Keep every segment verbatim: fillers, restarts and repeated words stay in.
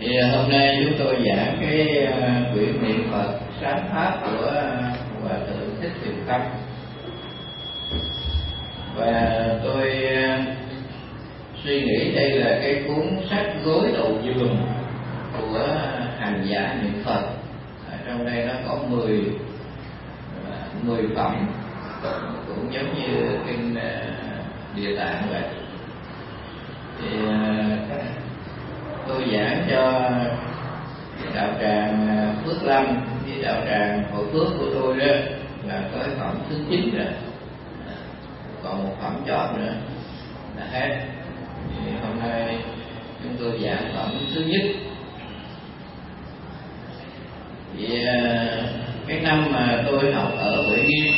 Thì hôm nay chúng tôi giảng cái uh, quyển niệm Phật sáng pháp của uh, Hòa Thượng Thích Thiện Tâm. Và tôi uh, suy nghĩ đây là cái cuốn sách gối đầu giường của uh, hành giả niệm Phật. Ở trong đây nó có mười mười phẩm, cũng giống như kinh uh, Địa Tạng vậy. Thì uh, tôi giảng cho đạo tràng Phước Lâm với đạo tràng Hội Phước của tôi đó là tới phẩm thứ chín rồi, còn một phẩm chót nữa là hết. Thì hôm nay chúng tôi giảng phẩm thứ nhất. Thì cái năm mà tôi học ở Huệ Nghiêm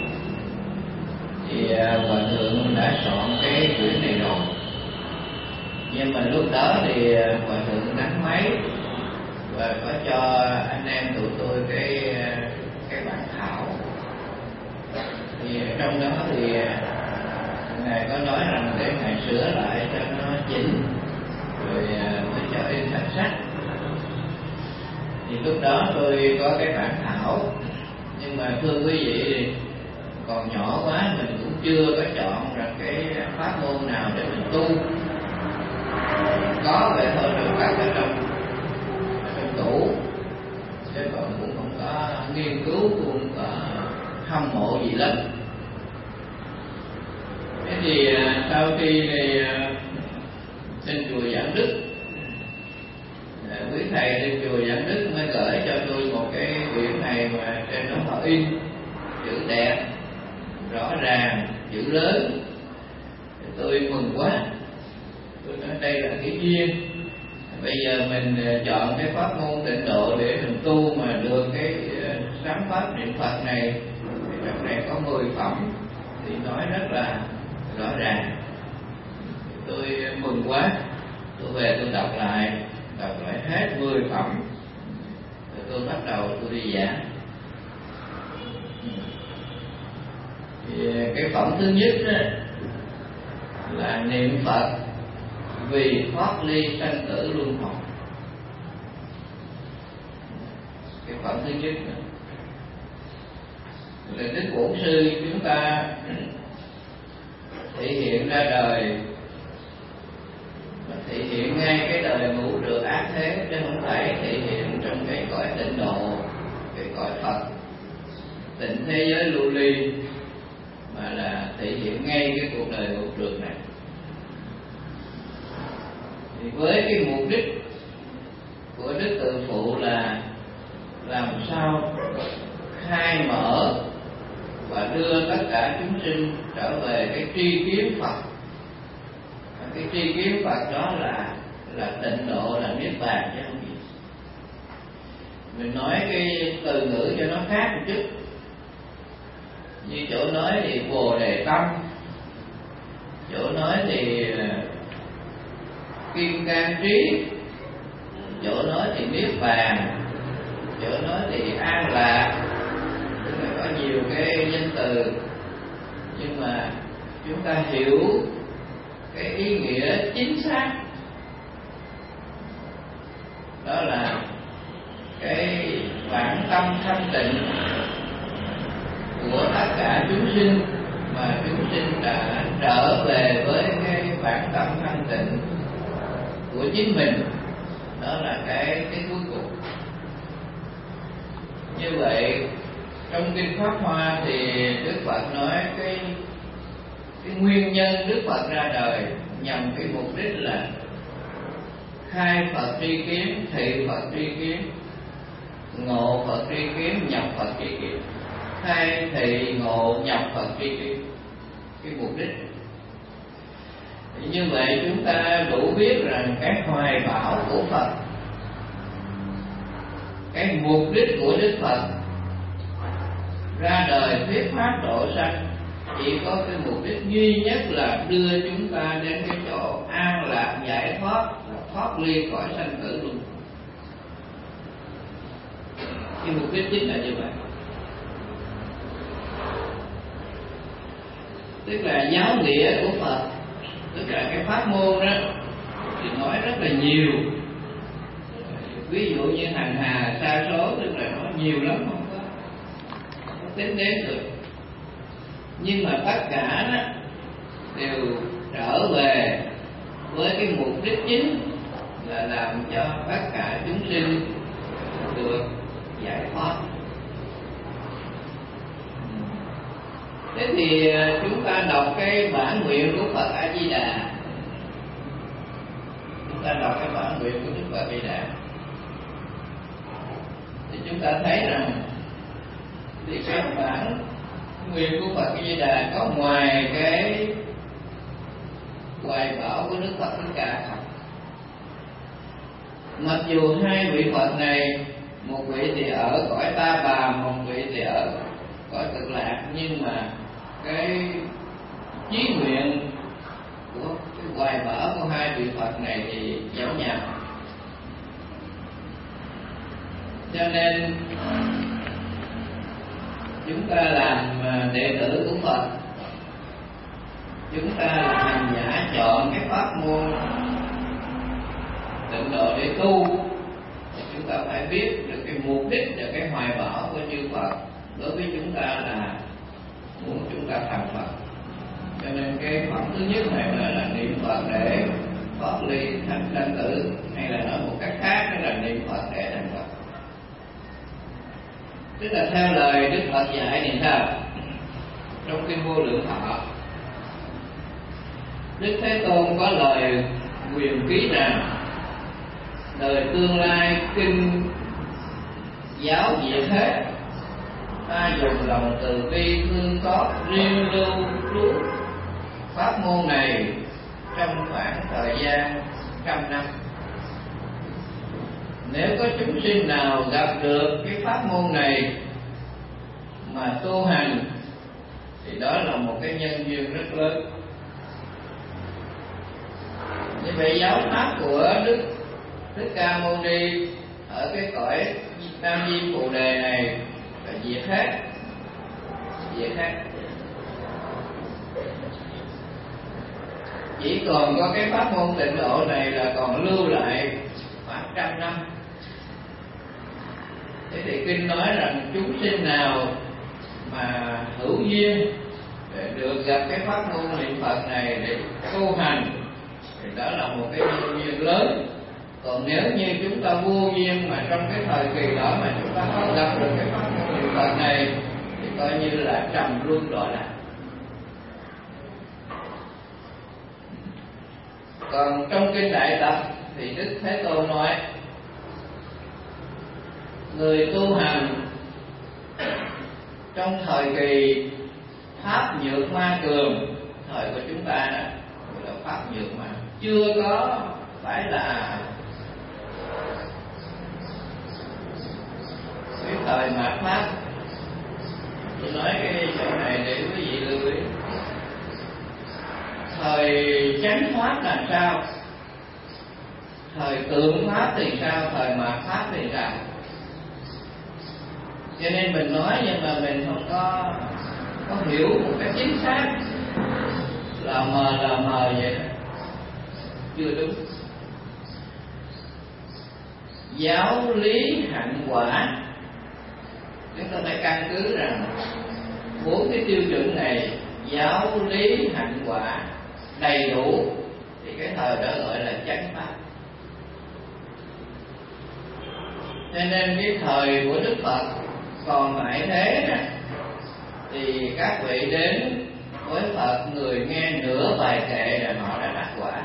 thì Hòa Thượng đã soạn cái quyển này rồi, nhưng mà lúc đó thì Hòa Thượng đánh máy và có cho anh em tụi tôi cái cái bản thảo. Thì trong đó thì ngài có nói rằng để ngài sửa lại cho nó chỉnh rồi mới cho in thành sách. Thì lúc đó tôi có cái bản thảo, nhưng mà thưa quý vị thì còn nhỏ quá, mình cũng chưa có chọn ra cái pháp môn nào để mình tu. Có vậy thôi được cất ở trong ở trong tủ, chứ còn cũng không có nghiên cứu, cũng không có hâm mộ gì lắm. Thế thì sau khi thì trên chùa Giảng Đức, quý thầy trên chùa Giảng Đức mới gửi cho tôi một cái quyển này mà trên đó họ in chữ đẹp, rõ ràng, chữ lớn. Thì tôi mừng quá. Tôi nói đây là cái duyên. Bây giờ mình chọn cái pháp môn tịnh độ để mình tu mà được cái sám pháp niệm Phật này. Thì trong này có mười phẩm thì nói rất là rõ ràng. Tôi mừng quá. Tôi về tôi đọc lại, đọc lại hết mười phẩm. Rồi tôi bắt đầu tôi đi giảng. Thì cái phẩm thứ nhất đó là niệm Phật vì thoát ly sanh tử luân hồi. Cái phẩm thứ nhất là Đức Bổn Sư chúng ta thể hiện ra đời, mà thể hiện ngay cái đời ngũ trượt ác thế, chứ không phải thể hiện trong cái cõi tịnh độ, cái cõi Phật tịnh thế giới lưu ly, mà là thể hiện ngay cái cuộc đời ngũ trượt này. Thì với cái mục đích của Đức Từ Phụ là làm sao khai mở và đưa tất cả chúng sinh trở về cái tri kiến Phật. Cái tri kiến Phật đó là là tịnh độ, là niết bàn chứ không gì. Mình nói cái từ ngữ cho nó khác một chút. Như chỗ nói thì Bồ Đề Tâm, chỗ nói thì Kim Cang Trí, chỗ nói thì niết bàn, chỗ nói thì an lạc. Tức là có nhiều cái danh từ, nhưng mà chúng ta hiểu cái ý nghĩa chính xác đó là cái bản tâm thanh tịnh của tất cả chúng sinh, mà chúng sinh đã trở về với cái bản tâm thanh tịnh của chính mình. Đó là cái cái cuối cùng. Như vậy trong kinh Pháp Hoa thì Đức Phật nói cái cái nguyên nhân Đức Phật ra đời nhằm cái mục đích là khai Phật tri kiến, thị Phật tri kiến, ngộ Phật tri kiến, nhập Phật tri kiến. Khai thị ngộ nhập Phật tri kiến, cái mục đích. Như vậy chúng ta đủ biết rằng cái hoài bão của Phật, cái mục đích của Đức Phật ra đời thuyết pháp độ sanh chỉ có cái mục đích duy nhất là đưa chúng ta đến cái chỗ an lạc giải thoát, thoát ly khỏi sanh tử luân. Cái mục đích chính là như vậy. Tức là giáo nghĩa của Phật, tức là cái pháp môn đó thì nói rất là nhiều, ví dụ như hành hà sa số, tức là nó nhiều lắm, không có, không có tính đến được. Nhưng mà tất cả đó đều trở về với cái mục đích chính là làm cho tất cả chúng sinh được giải thoát. Thế thì chúng ta đọc cái bản nguyện của Phật A Di Đà, chúng ta đọc cái bản nguyện của Đức Phật A Di Đà thì chúng ta thấy rằng thì cái bản nguyện của Phật A Di Đà có ngoài cái hoài bão của Đức Phật Thích Ca. Mặc dù hai vị Phật này, một vị thì ở cõi Ta Bà, một vị thì ở cõi Cực Lạc, nhưng mà cái chí nguyện của cái hoài bão của hai vị Phật này thì giống nhau. Cho nên chúng ta làm đệ tử của Phật, chúng ta là hành giả chọn cái pháp môn tịnh độ để tu, thì chúng ta phải biết được cái mục đích và cái hoài bão của chư Phật đối với chúng ta là muốn chúng ta thành Phật. Cho nên cái phẩm thứ nhất này nói là niệm Phật để thoát ly thành sanh tử, hay là nói một cách khác đó là niệm Phật để thành Phật. Tức là theo lời Đức Phật dạy thì sao? Trong kinh Vô Lượng Thọ, Đức Thế Tôn có lời quyền ký rằng đời tương lai kinh giáo diệt hết, ta dùng lòng từ bi thương xót riêng lưu trú pháp môn này trong khoảng thời gian trăm năm. Nếu có chúng sinh nào gặp được cái pháp môn này mà tu hành thì đó là một cái nhân duyên rất lớn. Như vậy giáo pháp của Đức Thích Ca Mâu Ni ở cái cõi Nam Di Phù Đề này là diệt hết, diệt hết. Chỉ còn có cái pháp môn tịnh độ này là còn lưu lại khoảng trăm năm. Thế thì kinh nói rằng chúng sinh nào mà hữu duyên để được gặp cái pháp môn niệm Phật này để tu hành thì đó là một cái duyên lớn. Còn nếu như chúng ta vô duyên mà trong cái thời kỳ đó mà chúng ta không gặp được cái pháp môn niệm Phật này thì coi như là trầm luân đọa lạc. Còn trong kinh Đại Tập thì Đức Thế Tôn nói người tu hành trong thời kỳ pháp nhược ma cường, thời của chúng ta đó là pháp nhược ma, chưa có phải là cái thời mạt pháp. Tôi nói cái chỗ này để quý vị lưu ý. Thời chánh pháp là sao, thời tượng pháp thì sao, thời mạt pháp thì sao. Cho nên mình nói nhưng mà mình không có có hiểu một cách chính xác, là mờ là mờ vậy đó, chưa đúng. Giáo lý hạnh quả, chúng ta phải căn cứ rằng bốn cái tiêu chuẩn này, giáo lý hạnh quả đầy đủ thì cái thời đó gọi là chánh pháp. Cho nên cái thời của Đức Phật còn tại thế nè, thì các vị đến với Phật, người nghe nửa bài kệ là họ đã đắc quả.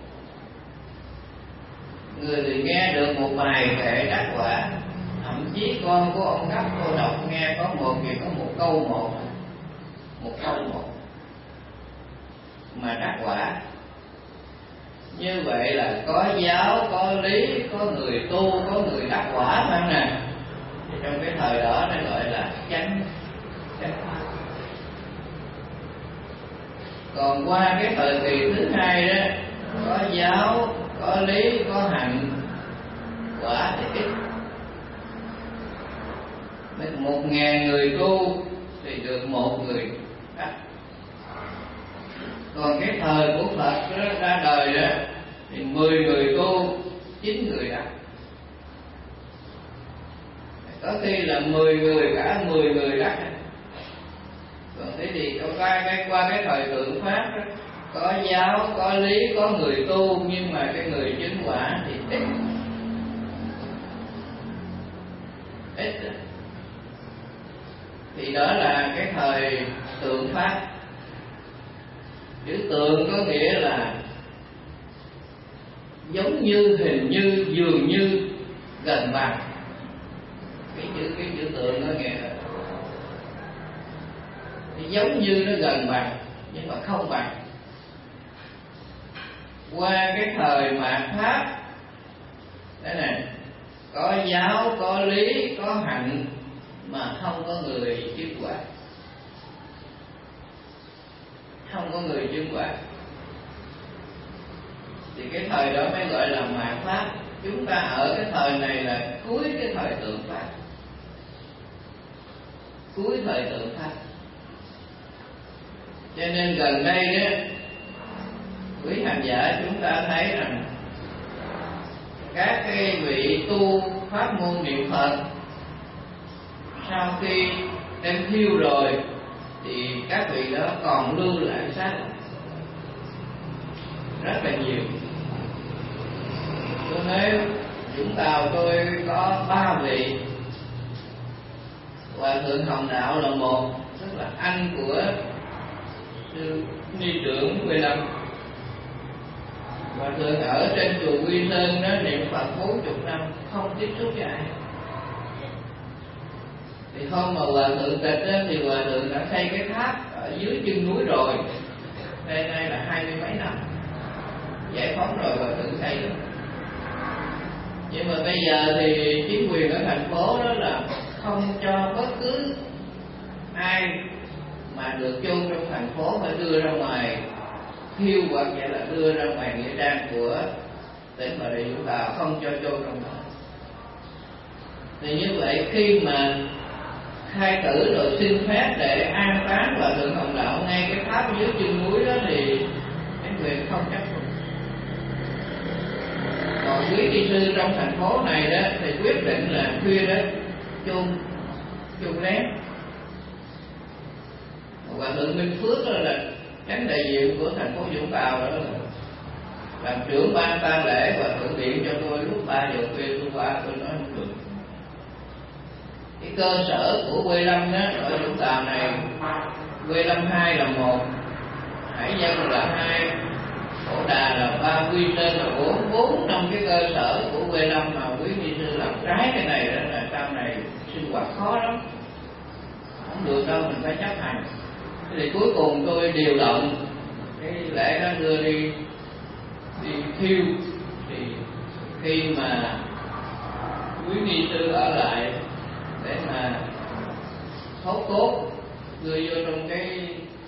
Người thì nghe được một bài kệ đắc quả, thậm chí con của ông Cấp cô đọc nghe có một thì có một câu một, một câu một mà đắc quả. Như vậy là có giáo, có lý, có người tu, có người đắc quả phải nè. Thì trong cái thời đó nó gọi là chánh chánh pháp. Còn qua cái thời kỳ thứ hai đó, có giáo, có lý, có hạnh quả thì ít. Một ngàn người tu thì được một người đắc. Còn cái thời của Phật đó, ra đời đó thì mười người tu, chín người đắc. có khi là mười người, cả mười người đắc. Còn thế thì qua cái qua cái thời tượng pháp đó, có giáo, có lý, có người tu, nhưng mà cái người chứng quả thì ít. Ít. Thì đó là cái thời tượng pháp. Chữ tượng có nghĩa là giống như, hình như, dường như, gần bằng. Cái chữ cái chữ tượng có nghĩa là giống như nó gần bằng nhưng mà không bằng. Qua cái thời mạt pháp thế này, có giáo, có lý, có hạnh mà không có người chứng quả, không có người chứng quả, thì cái thời đó mới gọi là mạt pháp. Chúng ta ở cái thời này là cuối cái thời tượng pháp, cuối thời tượng pháp. Cho nên gần đây đó, quý hành giả chúng ta thấy rằng các cái vị tu pháp môn niệm Phật sau khi đem thiêu rồi thì các vị đó còn lưu lại xác rất là nhiều. Tôi nói Vũng Tàu tôi có ba vị. Hòa thượng Hồng Đạo là một, tức là anh của sư ni trưởng Huệ Lâm. Hòa thượng ở trên chùa Quy Sơn đó niệm Phật bốn chục năm không tiếp xúc với ai. Thì hôm mà hòa thượng tịch đó, thì hòa thượng đã xây cái tháp ở dưới chân núi rồi. Đây nay là hai mươi mấy năm giải phóng rồi, hòa thượng xây được. Nhưng mà bây giờ thì chính quyền ở thành phố đó là không cho bất cứ ai mà được chôn trong thành phố phải đưa ra ngoài thiêu, hoặc giả là đưa ra ngoài nghĩa trang của tỉnh Bà Rịa Vũng Tàu, không cho chôn trong đó. Thì như vậy khi mà khai tử rồi xin phép để an táng Hòa thượng Hồng Đạo ngay cái tháp dưới chân núi đó thì cái quyền không chấp thuận. Còn quý ni sư trong thành phố này đó thì quyết định là khuya đó chôn chôn lén. Hòa thượng Minh Phước đó là chánh đại diện của thành phố Vũng Tàu, đó là làm trưởng ban tang lễ. Hòa thượng điện cho tôi lúc ba giờ khuya tôi qua, tôi nói không được. Cái cơ sở của Quê Lâm đó ở Vũng Tàu này, Quê Lâm hai là một, Hải Dân là hai, Phổ Đà là ba, Quy Sơn là bốn. Bốn trong cái cơ sở của Quê Lâm mà quý ni sư làm trái cái này đó là sau này sinh hoạt khó lắm, không được đâu, mình phải chấp hành. Thì cuối cùng tôi điều động cái lễ đó đưa đi đi thiêu. Thì khi mà quý ni sư ở lại để mà thốt cốt đưa vô trong cái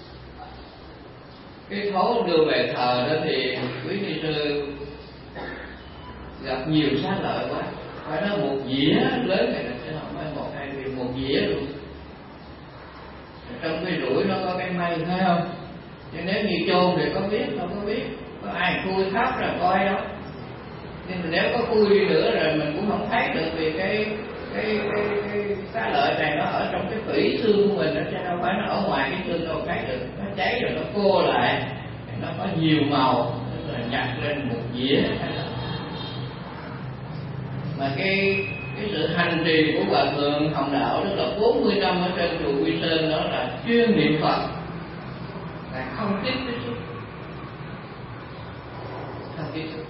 cái thố đưa về thờ đó, thì quý ni sư gặp nhiều sát lợi quá, phải nói một dĩa lớn này là chứ không phải một hai viên, một dĩa luôn. Trong cái rủi nó có cái mây, thấy không? Chứ nếu như chôn thì có biết, không có biết, có ai khui thắp rồi coi đâu. Nhưng mà nếu có khui đi nữa rồi mình cũng không thấy được, vì cái cái cái cái xá lợi này nó ở trong cái tủy xương của mình, nó chứ đâu phải nó ở ngoài cái xương đâu thấy được. Nó cháy rồi nó cô lại, nó có nhiều màu, tức là nhặt lên một dĩa. Mà cái cái sự hành trì của Hòa thượng Hồng Đạo tức là bốn mươi năm ở trên chùa Quy Sơn, đó là chuyên niệm Phật, là không tiếp tiếp xúc, không tiếp xúc.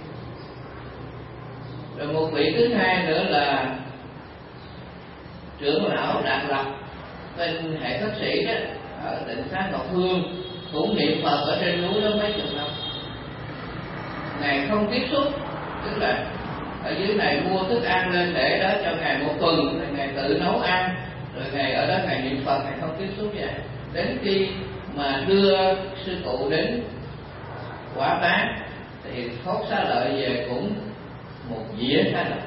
Rồi một vị thứ hai nữa là trưởng lão Đạt Lập bên hệ bác sĩ đó ở tỉnh xá Ngọc Hương, cũng niệm Phật ở trên núi đó mấy chục năm. Ngài không tiếp xúc, tức là ở dưới này mua thức ăn lên để đó cho Ngài một tuần, rồi Ngài tự nấu ăn, rồi Ngài ở đó Ngài niệm Phật, Ngài không tiếp xúc vậy. Đến khi mà đưa sư cụ đến quả táng thì thốt xá lợi về cũng một dĩa xá lợi.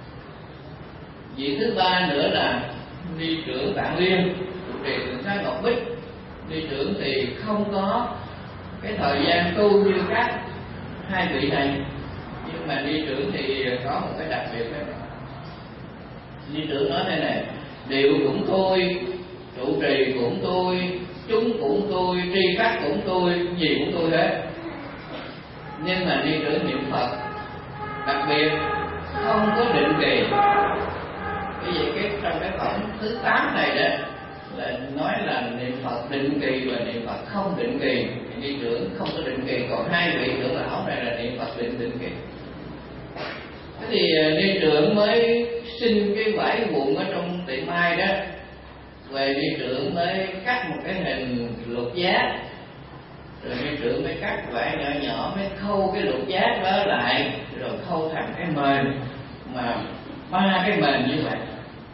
Vị thứ ba nữa là ni trưởng Tạng Liên, trụ trì tỉnh xá Ngọc Bích. Ni trưởng thì không có cái thời gian tu như các hai vị này, nhưng mà ni trưởng thì có một cái đặc biệt đó Ni trưởng nói thế này: điệu cũng tôi, trụ trì cũng tôi, chúng cũng tôi, tri pháp cũng tôi, gì cũng tôi hết. Nhưng mà ni trưởng niệm Phật đặc biệt không có định kỳ. Cái gì cái trong cái phẩm thứ tám này đó là nói là niệm Phật định kỳ và niệm Phật không định kỳ. Ni trưởng không có định kỳ, còn hai vị trưởng lão này là niệm Phật định định kỳ. Thế thì ni trưởng mới xin cái vải vụn ở trong tiệm mai đó, về ni trưởng mới cắt một cái hình lục giác, rồi ni trưởng mới cắt vải nhỏ nhỏ, mới khâu cái lục giác đó lại, rồi khâu thành cái mền, mà ba cái mền như vậy.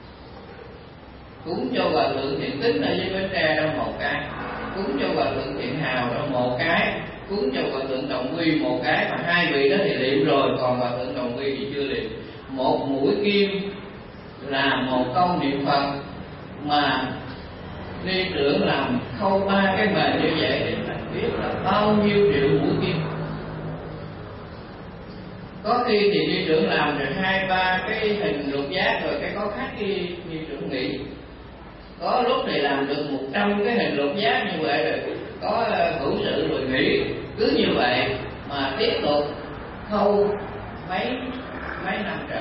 Cúng cho Hòa thượng Thiện Tính ở dưới Bến Tre đó một cái, cúng cho Hòa thượng Thiện Hào đó một cái, cúng cho Hòa thượng Đồng Quy một cái, mà hai vị đó thì liệm rồi, còn Hòa thượng Đồng Quy thì chưa liệm. Một mũi kim là một câu niệm Phật, mà ni trưởng làm khâu ba cái mền như vậy thì mình biết là bao nhiêu triệu mũi kim. Có khi thì ni trưởng làm được hai ba cái hình lục giác rồi cái có khác khi ni trưởng nghĩ. Có lúc thì làm được một trăm cái hình lục giác như vậy rồi có hữu sự rồi nghỉ. Cứ như vậy mà tiếp tục khâu mấy mấy năm trời.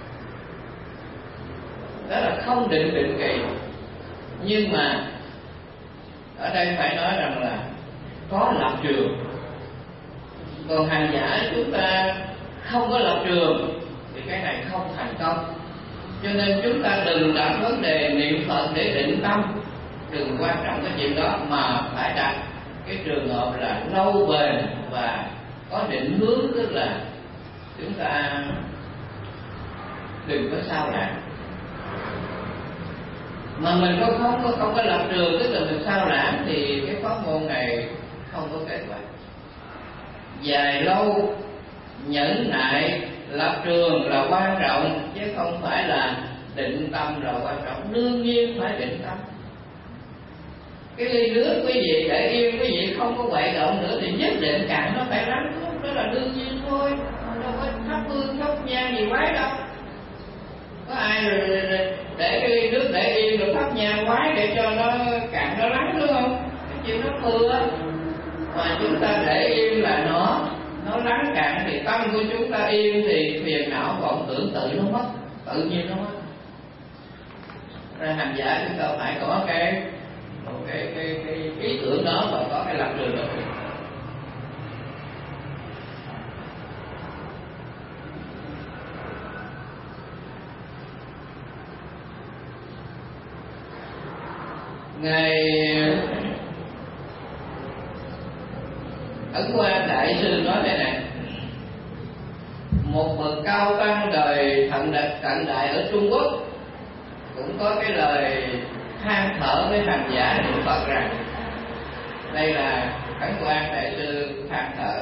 Đó là không định định kỳ. Nhưng mà ở đây phải nói rằng là có lập trường. Còn hành giả chúng ta không có lập trường thì cái này không thành công. Cho nên chúng ta đừng đặt vấn đề niệm Phật để định tâm, đừng quan trọng cái chuyện đó, mà phải đặt cái trường hợp là lâu bền và có định hướng, tức là chúng ta đừng có sao lãng. Mà mình không không có không có lập trường, tức là mình sao lãng thì cái pháp môn này không có kết quả. Dài lâu nhẫn nại lập trường là quan trọng, chứ không phải là định tâm là quan trọng. Đương nhiên phải định tâm. Cái ly nước quý vị để yên, quý vị không có quậy động nữa thì nhất định cạn nó phải lắng thuốc, đó là đương nhiên thôi. Đâu có thắp hương thắp nhang gì quái đâu. Có ai rồi, rồi, rồi để cái ly nước để yên rồi thắp nhang quái để cho nó cạn nó lắng đúng không? Cái chuyện nó thừa. Mà chúng ta để yên là nó nó lắng cạn thì tâm của chúng ta yên thì phiền não vọng tưởng tự nó mất, tự nhiên nó mất. Ra hành giả chúng ta phải có cái một cái cái cái ý tưởng đó và có cái lập trường đó. Ngài Ấn Quang Đại Sư nói thế này: một bậc cao tăng đời thận đại, cận đại ở Trung Quốc cũng có cái lời than thở với hành giả niệm Phật rằng, đây là Ấn Quang Đại Sư than thở: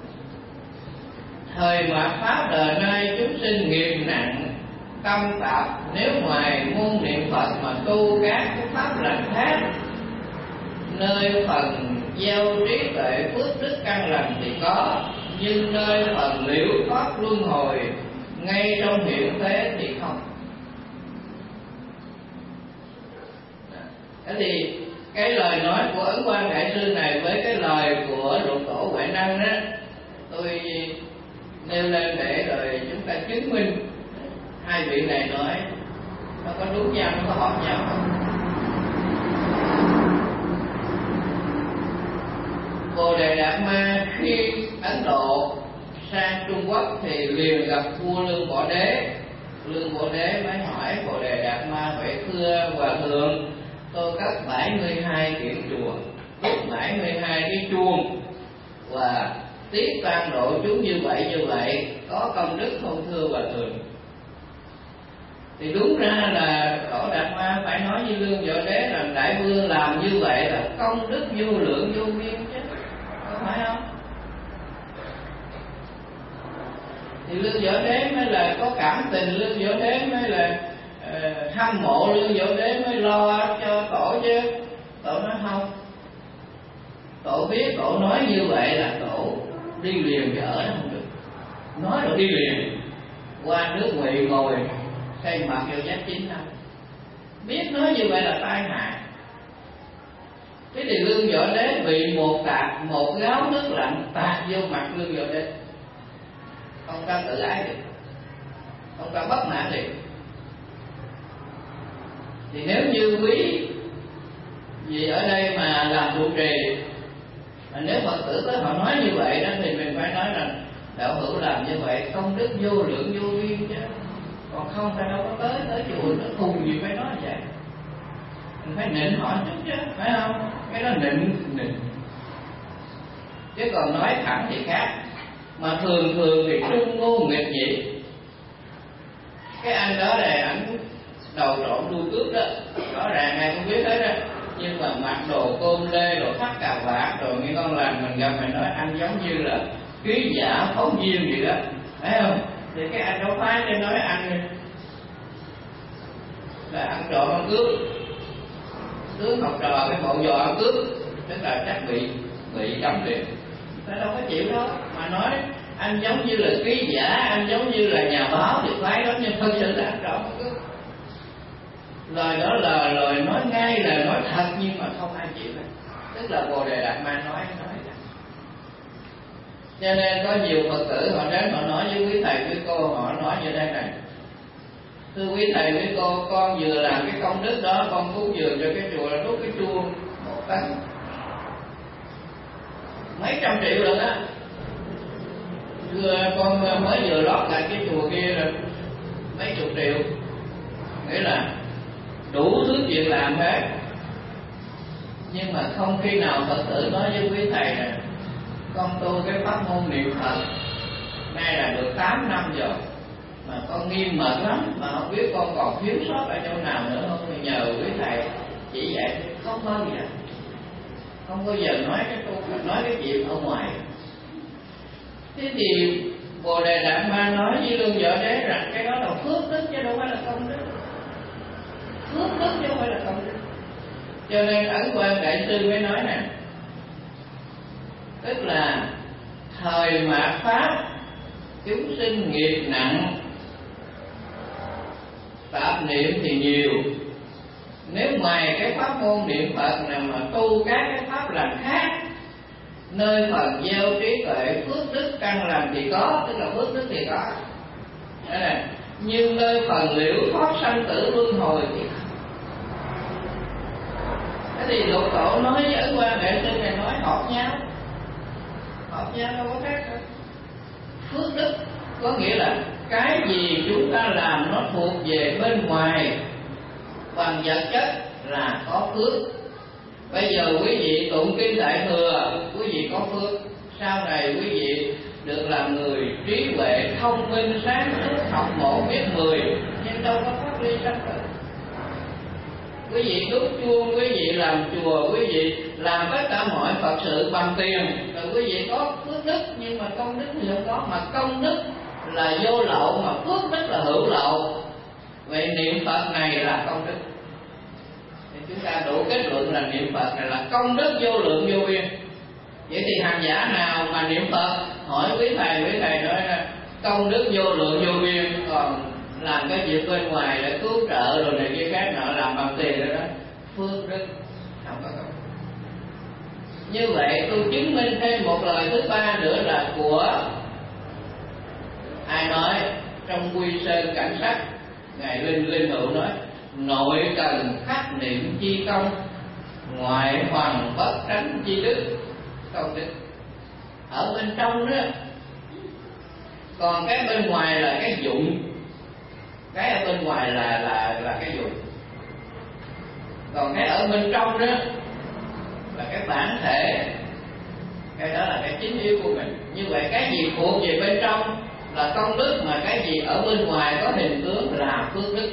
thời mạt pháp đời nay chúng sinh nghiệp nặng tâm tạp, nếu ngoài môn niệm Phật mà tu các cái pháp lành khác, nơi phần gieo trí tuệ phước đức căn lành thì có, nhưng nơi phần liễu thoát luân hồi ngay trong hiện thế thì không. Thế thì cái lời nói của Ấn Quang Đại Sư này với cái lời của Lục Tổ Huệ Năng đó, tôi nêu lên để rồi chúng ta chứng minh hai vị này nói nó có đúng nhau, nó có hợp nhau không. Bồ Đề Đạt Ma khi Ấn Độ sang Trung Quốc thì liền gặp vua Lương Võ Đế. Lương Võ Đế mới hỏi Bồ Đề Đạt Ma: vậy thưa Hòa thượng, tôi cất bảy mươi hai kiện chùa, bảy mươi hai cái chuông và tiếp tang độ chúng như vậy như vậy, có công đức không thưa Hòa thượng? Thì đúng ra là Tổ Đạt Ma phải nói như Lương Võ Đế rằng đại vương làm như vậy là công đức vô lượng vô biên chứ, có phải không? Thì Lương Võ Đế mới là có cảm tình, Lương Võ Đế mới là uh, hâm mộ, Lương Võ Đế mới lo cho Tổ chứ. Tổ nói không, Tổ biết Tổ nói như vậy là Tổ đi liền, chứ ở đó không được. Nói rồi đi liền, qua nước Ngụy ngồi xây mặt vô giác chín năm. Biết nói như vậy là tai hại. Thế thì Lương Võ Đế bị một tạt một gáo nước lạnh tạt vô mặt Lương Võ Đế, ông ta tự ái được, ông ta bất mãn liền. Thì nếu như quý vị ở đây mà làm trụ trì, mà nếu Phật tử tới họ nói như vậy đó, thì mình phải nói rằng đạo hữu làm như vậy công đức vô lượng vô biên chứ, còn không phải đâu có tới tới chùa nó thùng gì phải nói vậy. Mình phải nịnh họ chút chứ, phải không? Cái đó nịnh nịnh chứ còn nói thẳng thì khác. Mà thường thường thì trung ngôn nghịch nhị. Cái anh đó này ảnh đầu trộn đuôi cướp đó, rõ ràng ai cũng biết hết đó, nhưng mà mặc đồ côn lê, đồ thắt cà vạt, rồi nghe con làm mình gặp mình nói anh giống như là ký giả phóng viên vậy đó, phải không? Thì cái anh đó phá cho nói anh là ăn trộm ăn cướp, tướng học trò cái bộ dò ăn cướp, tức là chắc bị bị cấm liền. Ta đâu có chịu đó mà nói anh giống như là ký giả, anh giống như là nhà báo thì phải đó, nhưng thật sự là ăn trộm ăn cướp. Lời đó là lời nói ngay, là nói thật, nhưng mà không ai chịu hết. Tức là Bồ Đề Đạt Ma nói nói rằng. Cho nên có nhiều Phật tử họ đến họ nói với quý thầy quý cô, họ nói như thế này: thưa quý thầy quý cô, con vừa làm cái công đức đó, con cúng dường cho cái chùa là đốt cái chuông một tấn mấy trăm triệu lần á. Thưa con mới vừa lót lại cái chùa kia rồi mấy chục triệu, nghĩa là đủ thứ chuyện làm hết. Nhưng mà không khi nào Phật tử nói với quý thầy nè, con tu cái pháp môn niệm Phật nay là được tám năm rồi mà con nghiêm mật lắm, mà không biết con còn thiếu sót ở chỗ nào nữa không, thì nhờ quý thầy chỉ dạy. Không bao giờ, không bao giờ nói cái tu, nói cái chuyện ở ngoài. Thế thì Bồ Đề Đạt Ma nói với Lương Võ Đế rằng cái đó là phước đức chứ đâu phải là công đức. Phước đức chứ không phải là công đức. Cho nên Ấn Quang Đại Sư mới nói nè, tức là thời mạt Pháp chúng sinh nghiệp nặng, tạp niệm thì nhiều. Nếu ngoài cái pháp môn niệm Phật nào mà tu các cái pháp lành khác, nơi phần gieo trí tuệ phước đức căn lành thì có, tức là phước đức thì có. Thế này, nhưng nơi phần liễu thoát sanh tử luân hồi thì không. Thế thì Lục Tổ nói với Ấn Quang Đại Sư này nói hợp nhau, hợp nhau đâu có khác đâu. Phước đức có nghĩa là cái gì chúng ta làm nó thuộc về bên ngoài, bằng vật chất là có phước. Bây giờ quý vị tụng kinh Đại Thừa, quý vị có phước. Sau này quý vị được làm người trí huệ, thông minh, sáng suốt, học một biết mười, nhưng đâu có thoát ly sanh tử. Quý vị đốt chuông, quý vị làm chùa, quý vị làm tất cả mọi Phật sự bằng tiền, rồi quý vị có phước đức, nhưng mà công đức thì không có. Mà công đức là vô lậu, mà phước đức là hữu lậu. Vậy niệm Phật này là công đức, thì chúng ta đủ kết luận là niệm Phật này là công đức vô lượng vô biên. Vậy thì hành giả nào mà niệm Phật, hỏi quý thầy, quý thầy nói là công đức vô lượng vô biên, còn làm cái việc bên ngoài để cứu trợ rồi này kia khác nọ làm bằng tiền rồi đó, phước đức không có công. Như vậy tôi chứng minh thêm một lời thứ ba nữa là của ai nói trong Quy Sơn Cảnh Sắc, ngài Linh Linh Hữu nói: nội cần khắc niệm chi công, ngoại hoàng bất tránh chi đức. Công đức ở bên trong đó, còn cái bên ngoài là cái dụng. Cái ở bên ngoài là là là cái dụng, còn cái ở bên trong đó là cái bản thể, cái đó là cái chính yếu của mình. Như vậy cái gì thuộc về bên trong là công đức, mà cái gì ở bên ngoài có hình tướng là phước đức.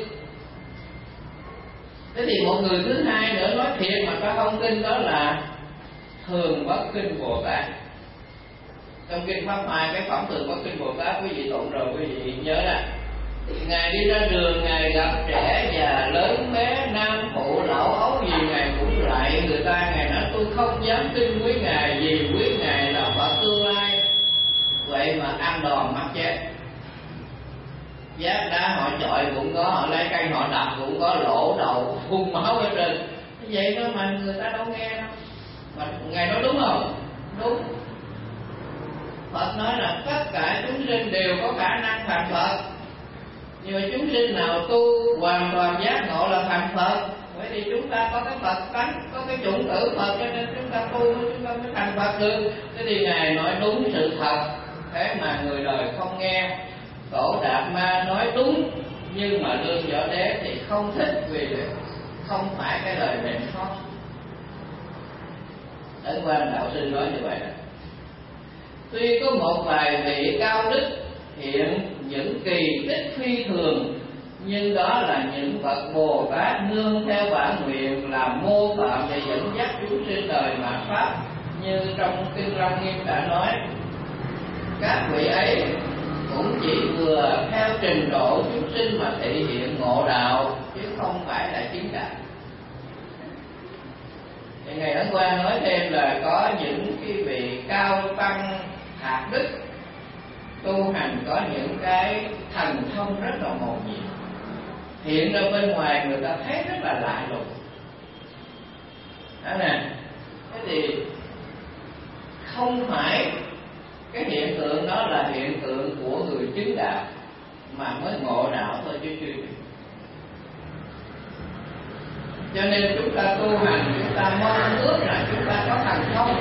Thế thì một người thứ hai nữa nói thiệt mà có thông kinh, đó là Thường Bất Kinh Bồ Tát. Trong kinh Pháp Hoa, cái phẩm Thường Bất Kinh Bồ Tát quý vị tụng rồi quý vị nhớ là ngài đi ra đường, ngài gặp trẻ già lớn bé, nam phụ lão ấu gì ngài cũng lại người ta. Ngài nói tôi không dám tin quý ngài, vì quý ngài là Phật tương lai. Vậy mà ăn đòn mắc chết. Giác đá họ chọi cũng có, họ lấy cây họ đập cũng có, lỗ đầu phun máu ở trên. Vậy đó mà người ta đâu nghe đâu. Mà Ngài nói đúng không? Đúng. Phật nói là tất cả chúng sinh đều có khả năng thành Phật, nhưng mà chúng sinh nào tu hoàn toàn giác ngộ là thành Phật. Bởi vì chúng ta có cái Phật tánh, có cái chủng tử Phật, cho nên chúng ta tu chúng ta mới thành Phật được. Thế thì Ngài nói đúng sự thật, thế mà người đời không nghe. Tổ Đạt Ma nói đúng, nhưng mà Lương Võ Đế thì không thích, vì không phải cái lời mềm khóc. Ấn Quang đạo sư nói như vậy đó. Tuy có một vài vị cao đức hiện những kỳ tích phi thường, nhưng đó là những bậc Bồ Tát nương theo bản nguyện làm mô phạm để dẫn dắt chúng sinh đời mạt pháp. Như trong Kinh Lăng Nghiêm đã nói, các vị ấy cũng chỉ vừa theo trình độ chúng sinh mà thể hiện ngộ đạo, chứ không phải là chứng đạo. Thì Ngài Ấn Quang nói thêm là có những cái vị cao tăng hạt đức tu hành có những cái thần thông rất là mầu nhiệm, hiện ra bên ngoài người ta thấy rất là lạ lùng. Đó nè, thế thì không phải cái hiện tượng đó là hiện tượng của người chứng đạo, mà mới ngộ đạo thôi chứ chưa. Cho nên chúng ta tu hành, chúng ta mong ước là chúng ta có thành công.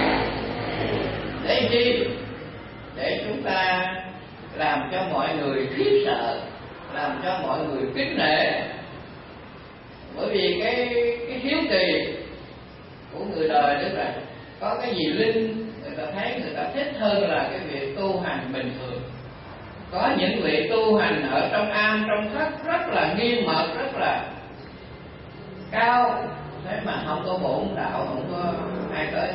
Để chi? Để chúng ta làm cho mọi người khiếp sợ, làm cho mọi người kính nể. Bởi vì cái cái hiếu kỳ của người đời tức là có cái gì linh, người ta thấy người ta thích hơn là cái việc tu hành bình thường. Có những vị tu hành ở trong am trong thất rất là nghiêm mật, rất là cao, thế mà không có bổn đạo, không có ai tới.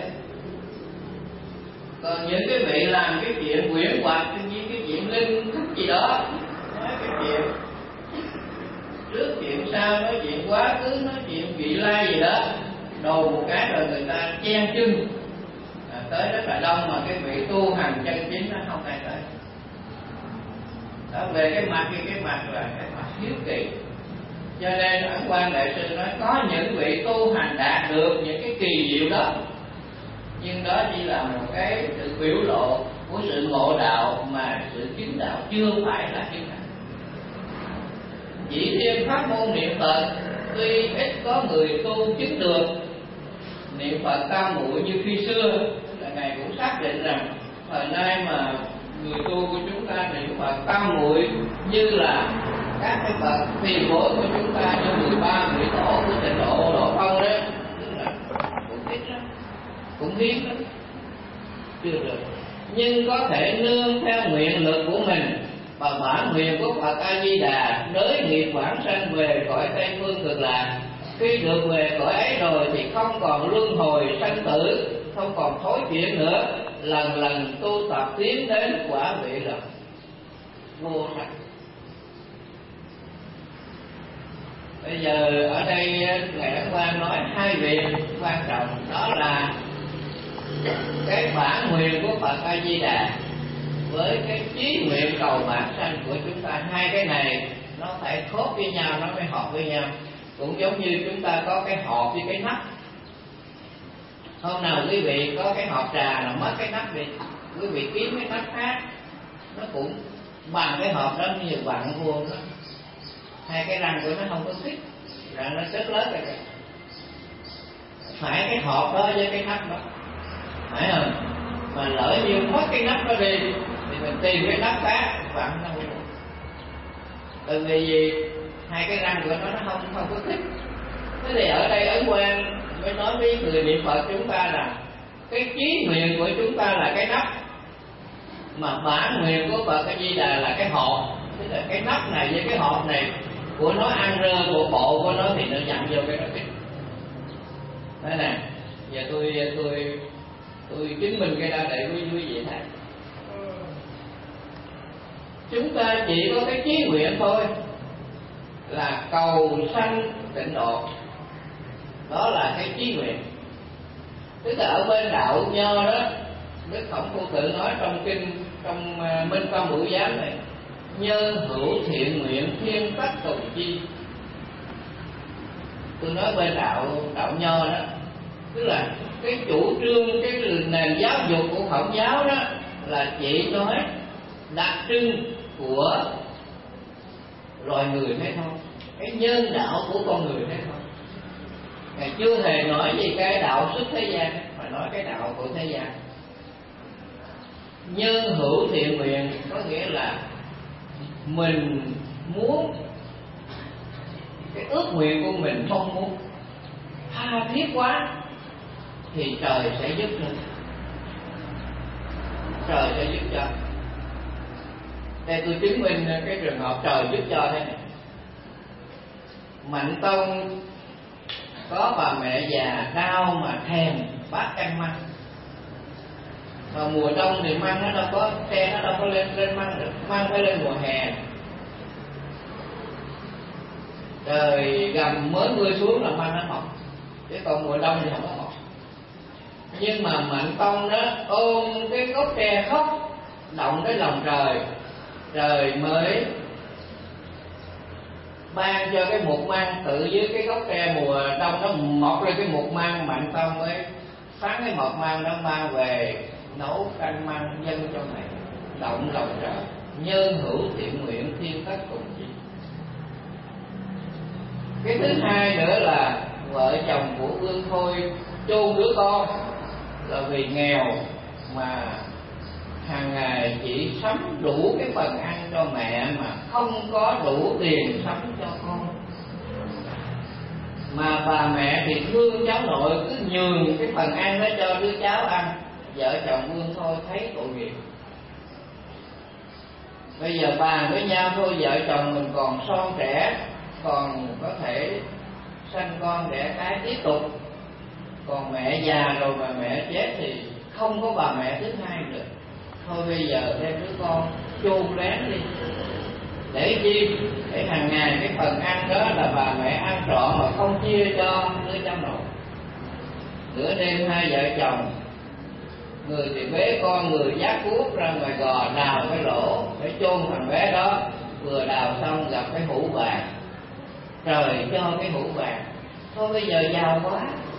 Còn những cái vị làm cái chuyện quyển hoặc như cái chuyện linh thức gì đó, nói cái chuyện trước chuyện sau, nói chuyện quá khứ, nói chuyện vị lai gì đó, đồ một cái rồi người ta chen chân à, tới rất là đông, mà cái vị tu hành chân chính nó không ai tới. Đó, về cái mặt kia, cái mặt là cái mặt hiếu kỳ. Cho nên Ấn Quang Đại Sư nói có những vị tu hành đạt được những cái kỳ diệu đó, nhưng đó chỉ là một cái sự biểu lộ của sự ngộ đạo, mà sự chứng đạo chưa phải là chứng đạo. Chỉ riêng pháp môn niệm Phật, tuy ít có người tu chứng được niệm Phật tam muội như khi xưa, tức là Ngài cũng xác định rằng thời nay mà người tu của chúng ta niệm Phật tam muội như là các cái bậc tiền bối của chúng ta, như mười ba vị tổ của tịnh độ Độ Phong đó, tức là cũng ít lắm, cũng hiếm lắm, chưa được. Nhưng có thể nương theo nguyện lực của mình và bản nguyện của Phật A Di Đà nới nghiệp vãng sanh về cõi Tây Phương Cực Lạc. Khi được về cõi ấy rồi thì không còn luân hồi sanh tử, không còn thối chuyển nữa, lần lần tu tập tiến đến quả vị là vô sanh. Bây giờ ở đây Ngài Ấn Quang nói hai việc quan trọng, đó là cái bản nguyện của Phật A Di Đà với cái chí nguyện cầu mạt sanh của chúng ta. Hai cái này nó phải khớp với nhau, nó phải hợp với nhau. Cũng giống như chúng ta có cái hộp với cái nắp. Hôm nào quý vị có cái hộp trà là mất cái nắp đi, quý vị kiếm cái nắp khác, nó cũng bằng cái hộp đó, như bằng vuông đó. Hai cái răng của nó không có thích, răng nó rất lớn rồi. Phải cái hộp đó với cái nắp đó, phải không? Mà lỡ như mất cái nắp đó đi thì mình tìm cái nắp khác vặn nó không được. Từ vì gì? Hai cái răng của nó nó không không có thích. Thế thì ở đây Ấn Quang mới nói với người niệm Phật chúng ta là cái chí nguyện của chúng ta là cái nắp, mà bản nguyện của Phật A Di Đà là cái hộp. Tức là cái nắp này với cái hộp này của nó ăn rơ bộ bộ của nó thì nó dặn vô cái đó thích. Thế nè, giờ tôi tôi tôi chứng minh cái đó để quý quý vị thấy. Chúng ta chỉ có cái chí nguyện thôi, là cầu sanh tịnh độ. Đó là cái chí nguyện. Tức là ở bên đạo Nho đó, Đức Khổng Phu Tự nói trong kinh, trong Minh Phong Bửu Giám này, nhân hữu thiện nguyện thiên tất tùng chi. Tôi nói bên đạo đạo nho đó, tức là cái chủ trương, cái nền giáo dục của Phật giáo đó là chỉ nói đặc trưng của loài người thế thôi, cái nhân đạo của con người thế thôi. Ngài chưa hề nói gì cái đạo xuất thế gian, mà nói cái đạo của thế gian. Nhân hữu thiện nguyện có nghĩa là mình muốn, cái ước nguyện của mình mong muốn tha thiết quá thì trời sẽ giúp cho, trời sẽ giúp cho. Đây tôi chứng minh cái trường hợp trời giúp cho thế này. Mạnh Tông có bà mẹ già đau mà thèm bát canh măng, mà mùa đông thì măng nó đâu có tre, nó đâu có lên lên măng được, măng phải lên mùa hè. Trời gầm mới mưa xuống là măng nó mọc, chứ còn mùa đông thì không có mọc. Nhưng mà Mạnh Tông đó ôm cái gốc tre khóc, động cái lòng trời, trời mới ban cho cái mục măng tự dưới cái gốc tre mùa đông nó mọc lên cái mục măng. Mạnh Tông mới phán cái mọc măng đó mang về nấu canh măng dân cho mẹ, động lòng trời. Nhân hữu thiện nguyện thiên tất cùng chi. Cái thứ hai nữa là vợ chồng của Vương Khôi chôn đứa con là vì nghèo mà hàng ngày chỉ sắm đủ cái phần ăn cho mẹ mà không có đủ tiền sắm cho con. Mà bà mẹ thì thương cháu nội, cứ nhường cái phần ăn đó cho đứa cháu ăn. Vợ chồng Vương Khôi thấy tội nghiệp. Bây giờ bàn với nhau thôi, vợ chồng mình còn son trẻ, còn có thể sanh con đẻ cái tiếp tục. Còn mẹ già rồi mà mẹ chết thì không có bà mẹ thứ hai nữa. Thôi bây giờ đem đứa con chôn lén đi. Để chi? Để hàng ngày cái phần ăn đó là bà mẹ ăn trọn mà không chia cho đứa cháu nội. Nửa đêm hai vợ chồng, người thì bế con, người vác cuốc ra ngoài gò đào cái lỗ để chôn thằng bé đó. Vừa đào xong gặp cái hũ vàng, trời cho cái hũ vàng. Thôi bây giờ giàu quá,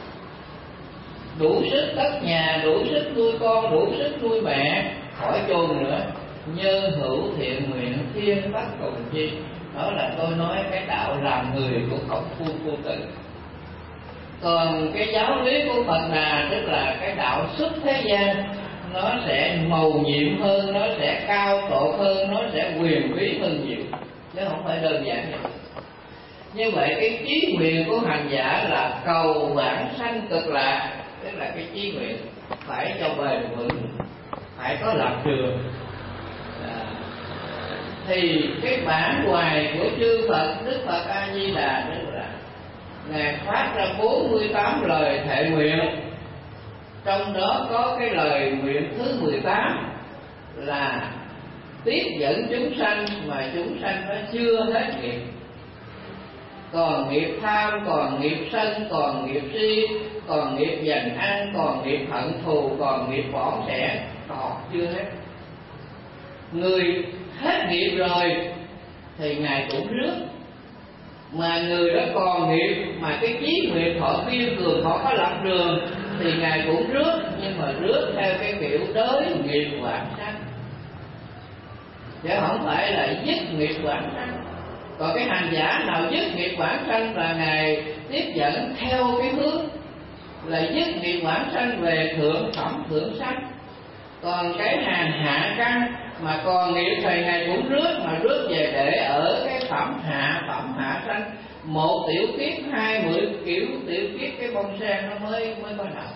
đủ sức cất nhà, đủ sức nuôi con, đủ sức nuôi mẹ, khỏi chôn nữa. Nhân hữu thiện nguyện thiên tất cùng chi. Đó là tôi nói cái đạo làm người của Khổng Phu Phu Tử. Còn cái giáo lý của Phật Đà, tức là cái đạo xuất thế gian, nó sẽ mầu nhiệm hơn, nó sẽ cao độ hơn, nó sẽ quyền quý hơn nhiều, chứ không phải đơn giản vậy. Như vậy cái chí nguyện của hành giả là cầu vãng sanh cực lạc, tức là cái chí nguyện phải cho bền vững, phải có lập trường. À, thì cái bản hoài của chư Phật, Đức Phật A Di Đà, tức là Ngài phát ra bốn mươi tám lời thệ nguyện. Trong đó có cái lời nguyện thứ mười tám là tiếp dẫn chúng sanh mà chúng sanh nó chưa hết nghiệp. Còn nghiệp tham, còn nghiệp sân, còn nghiệp si, còn nghiệp giành ăn, còn nghiệp hận thù, còn nghiệp bỏng sẻ, còn chưa hết. Người hết nghiệp rồi thì Ngài cũng rước. Mà người đó còn nghiệp mà cái chí nguyện họ kiên cường, họ có lập trường thì Ngài cũng rước, nhưng mà rước theo cái kiểu đới nghiệp vãng sanh, chứ không phải là dứt nghiệp vãng sanh. Còn cái hành giả nào dứt nghiệp vãng sanh là Ngài tiếp dẫn theo cái hướng là dứt nghiệp vãng sanh về thượng phẩm thượng sanh. Còn cái hàng hạ căn mà còn nghiệp thì Ngài cũng rước, mà rước về để ở cái phẩm hạ, phẩm hạ sanh. Một tiểu kiếp, hai mười kiểu tiểu kiếp cái bông sen nó mới mới bắt đầu.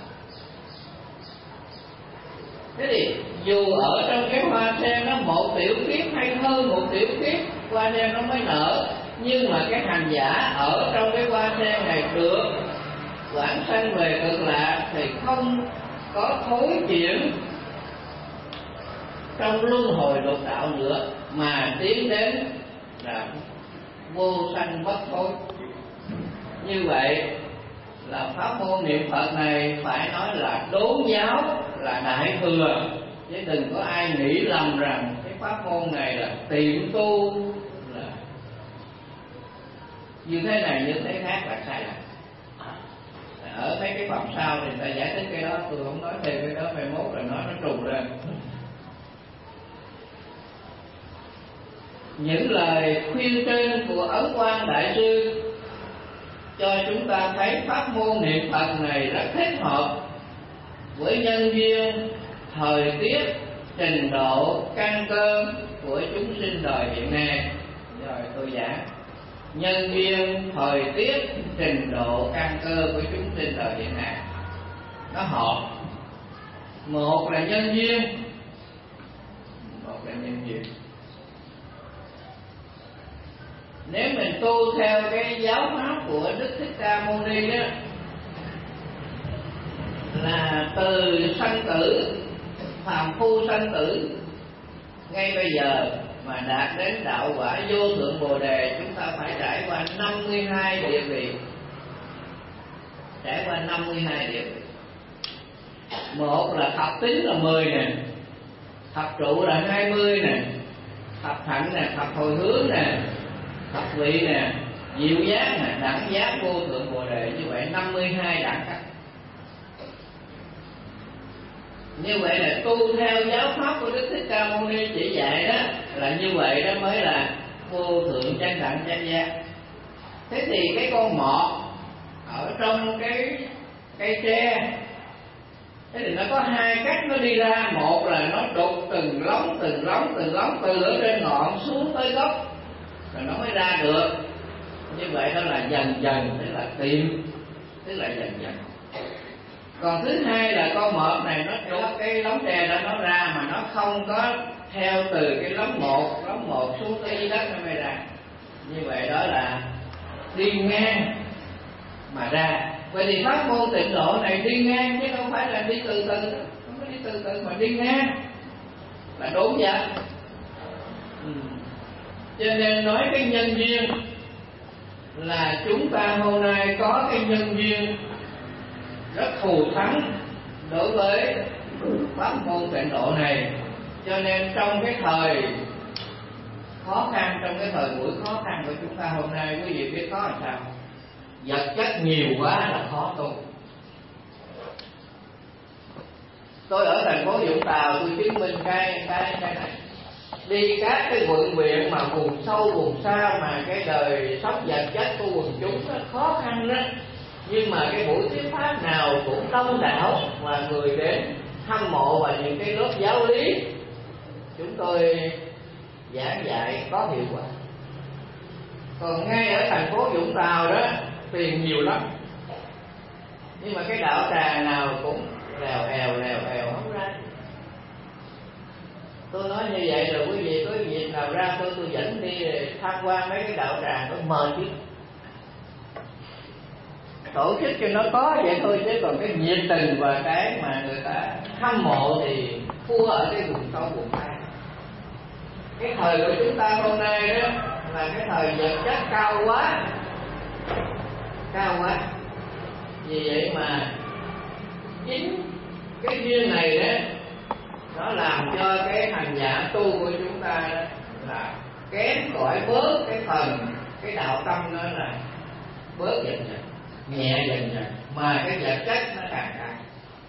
Thế thì dù ở trong cái hoa sen nó một tiểu kiếp hay hơn một tiểu kiếp hoa sen nó mới nở, nhưng mà cái hành giả ở trong cái hoa sen này được vãng sanh về cực lạc thì không có thối chuyển trong luân hồi lục đạo nữa, mà tiến đến là vô sanh bất thối. Như vậy là pháp môn niệm Phật này phải nói là đốn giáo, là đại thừa, chứ đừng có ai nghĩ lầm rằng cái pháp môn này là tiệm tu, là như thế này như thế khác là sai lầm. Ở mấy cái phẩm sau thì người ta giải thích cái đó, tôi không nói thêm cái đó, mai mốt là nói nó trùng lên. Những lời khuyên trên của Ấn Quang Đại Sư cho chúng ta thấy pháp môn niệm Phật này rất thích hợp với nhân duyên, thời tiết, trình độ, căn cơ của chúng sinh đời hiện nay. Rồi tôi giảng nhân duyên, thời tiết, trình độ, căn cơ của chúng sinh đời hiện nay nó hợp. Một là nhân duyên, một là nhân duyên. Nếu mình tu theo cái giáo pháp của Đức Thích Ca Mâu Ni đó, là từ sanh tử, phàm phu sanh tử, ngay bây giờ mà đạt đến đạo quả vô thượng Bồ Đề, chúng ta phải trải qua năm mươi hai địa vị. Trải qua năm mươi hai địa vị. Một là thập tính là mười nè, thập trụ là hai mươi nè, thập hạnh nè, thập hồi hướng nè, thập vị nè, diệu giác nè, đẳng giác vô thượng Bồ Đề. Như vậy năm mươi hai đẳng cấp. Như vậy là tu theo giáo pháp của Đức Thích Ca Mâu Ni chỉ dạy đó, là như vậy đó mới là vô thượng chánh đẳng chánh giác. Thế thì cái con mọt ở trong cái cây tre, thế thì nó có hai cách nó đi ra. Một là nó đục từng lóng từng lóng từng lóng từ ở trên ngọn xuống tới gốc, rồi nó mới ra được. Như vậy đó là dần dần, tức là tìm, tức là dần dần. Còn thứ hai là con mọt này nó đục cái lóng tre đó nó ra, mà nó không có theo từ cái lóng một lóng một xuống tới dưới đất nó mới ra. Như vậy đó là đi ngang mà ra. Vậy thì pháp môn tịnh độ này đi ngang chứ không phải là đi từ từ, không có đi từ từ mà đi ngang là đúng vậy. Ừ. Cho nên nói cái nhân duyên là chúng ta hôm nay có cái nhân duyên rất thù thắng đối với pháp môn tịnh độ này. Cho nên trong cái thời khó khăn, trong cái thời buổi khó khăn của chúng ta hôm nay, quý vị biết có làm sao? Vật chất nhiều quá là khó tu. Tôi ở thành phố Vũng Tàu, tôi chứng minh cái cái cái này. Đi các cái quận huyện mà vùng sâu vùng xa mà cái đời sống vật chất của quần chúng nó khó khăn đó, nhưng mà cái buổi thuyết pháp nào cũng đông đảo và người đến hâm mộ và những cái lớp giáo lý chúng tôi giảng dạy có hiệu quả. Còn ngay ở thành phố Vũng Tàu đó tiền nhiều lắm, nhưng mà cái đạo tràng nào cũng lèo èo lèo èo không ra. Tôi nói như vậy rồi quý vị có việc nào ra tôi tôi dẫn đi tham quan mấy cái đạo tràng, tôi mời chứ. Tổ chức cho nó có vậy thôi, chứ còn cái nhiệt tình và cái mà người ta hâm mộ thì thua ở cái vùng sâu vùng xa. Cái thời của chúng ta hôm nay đó là cái thời vật chất cao quá, cao quá. Vì vậy mà chính cái duyên này đó nó làm cho cái hành giả tu của chúng ta đó là kém cỏi bớt cái phần, cái đạo tâm nó là bớt dần dần, nhẹ dần dần, mà cái vật chất nó càng càng.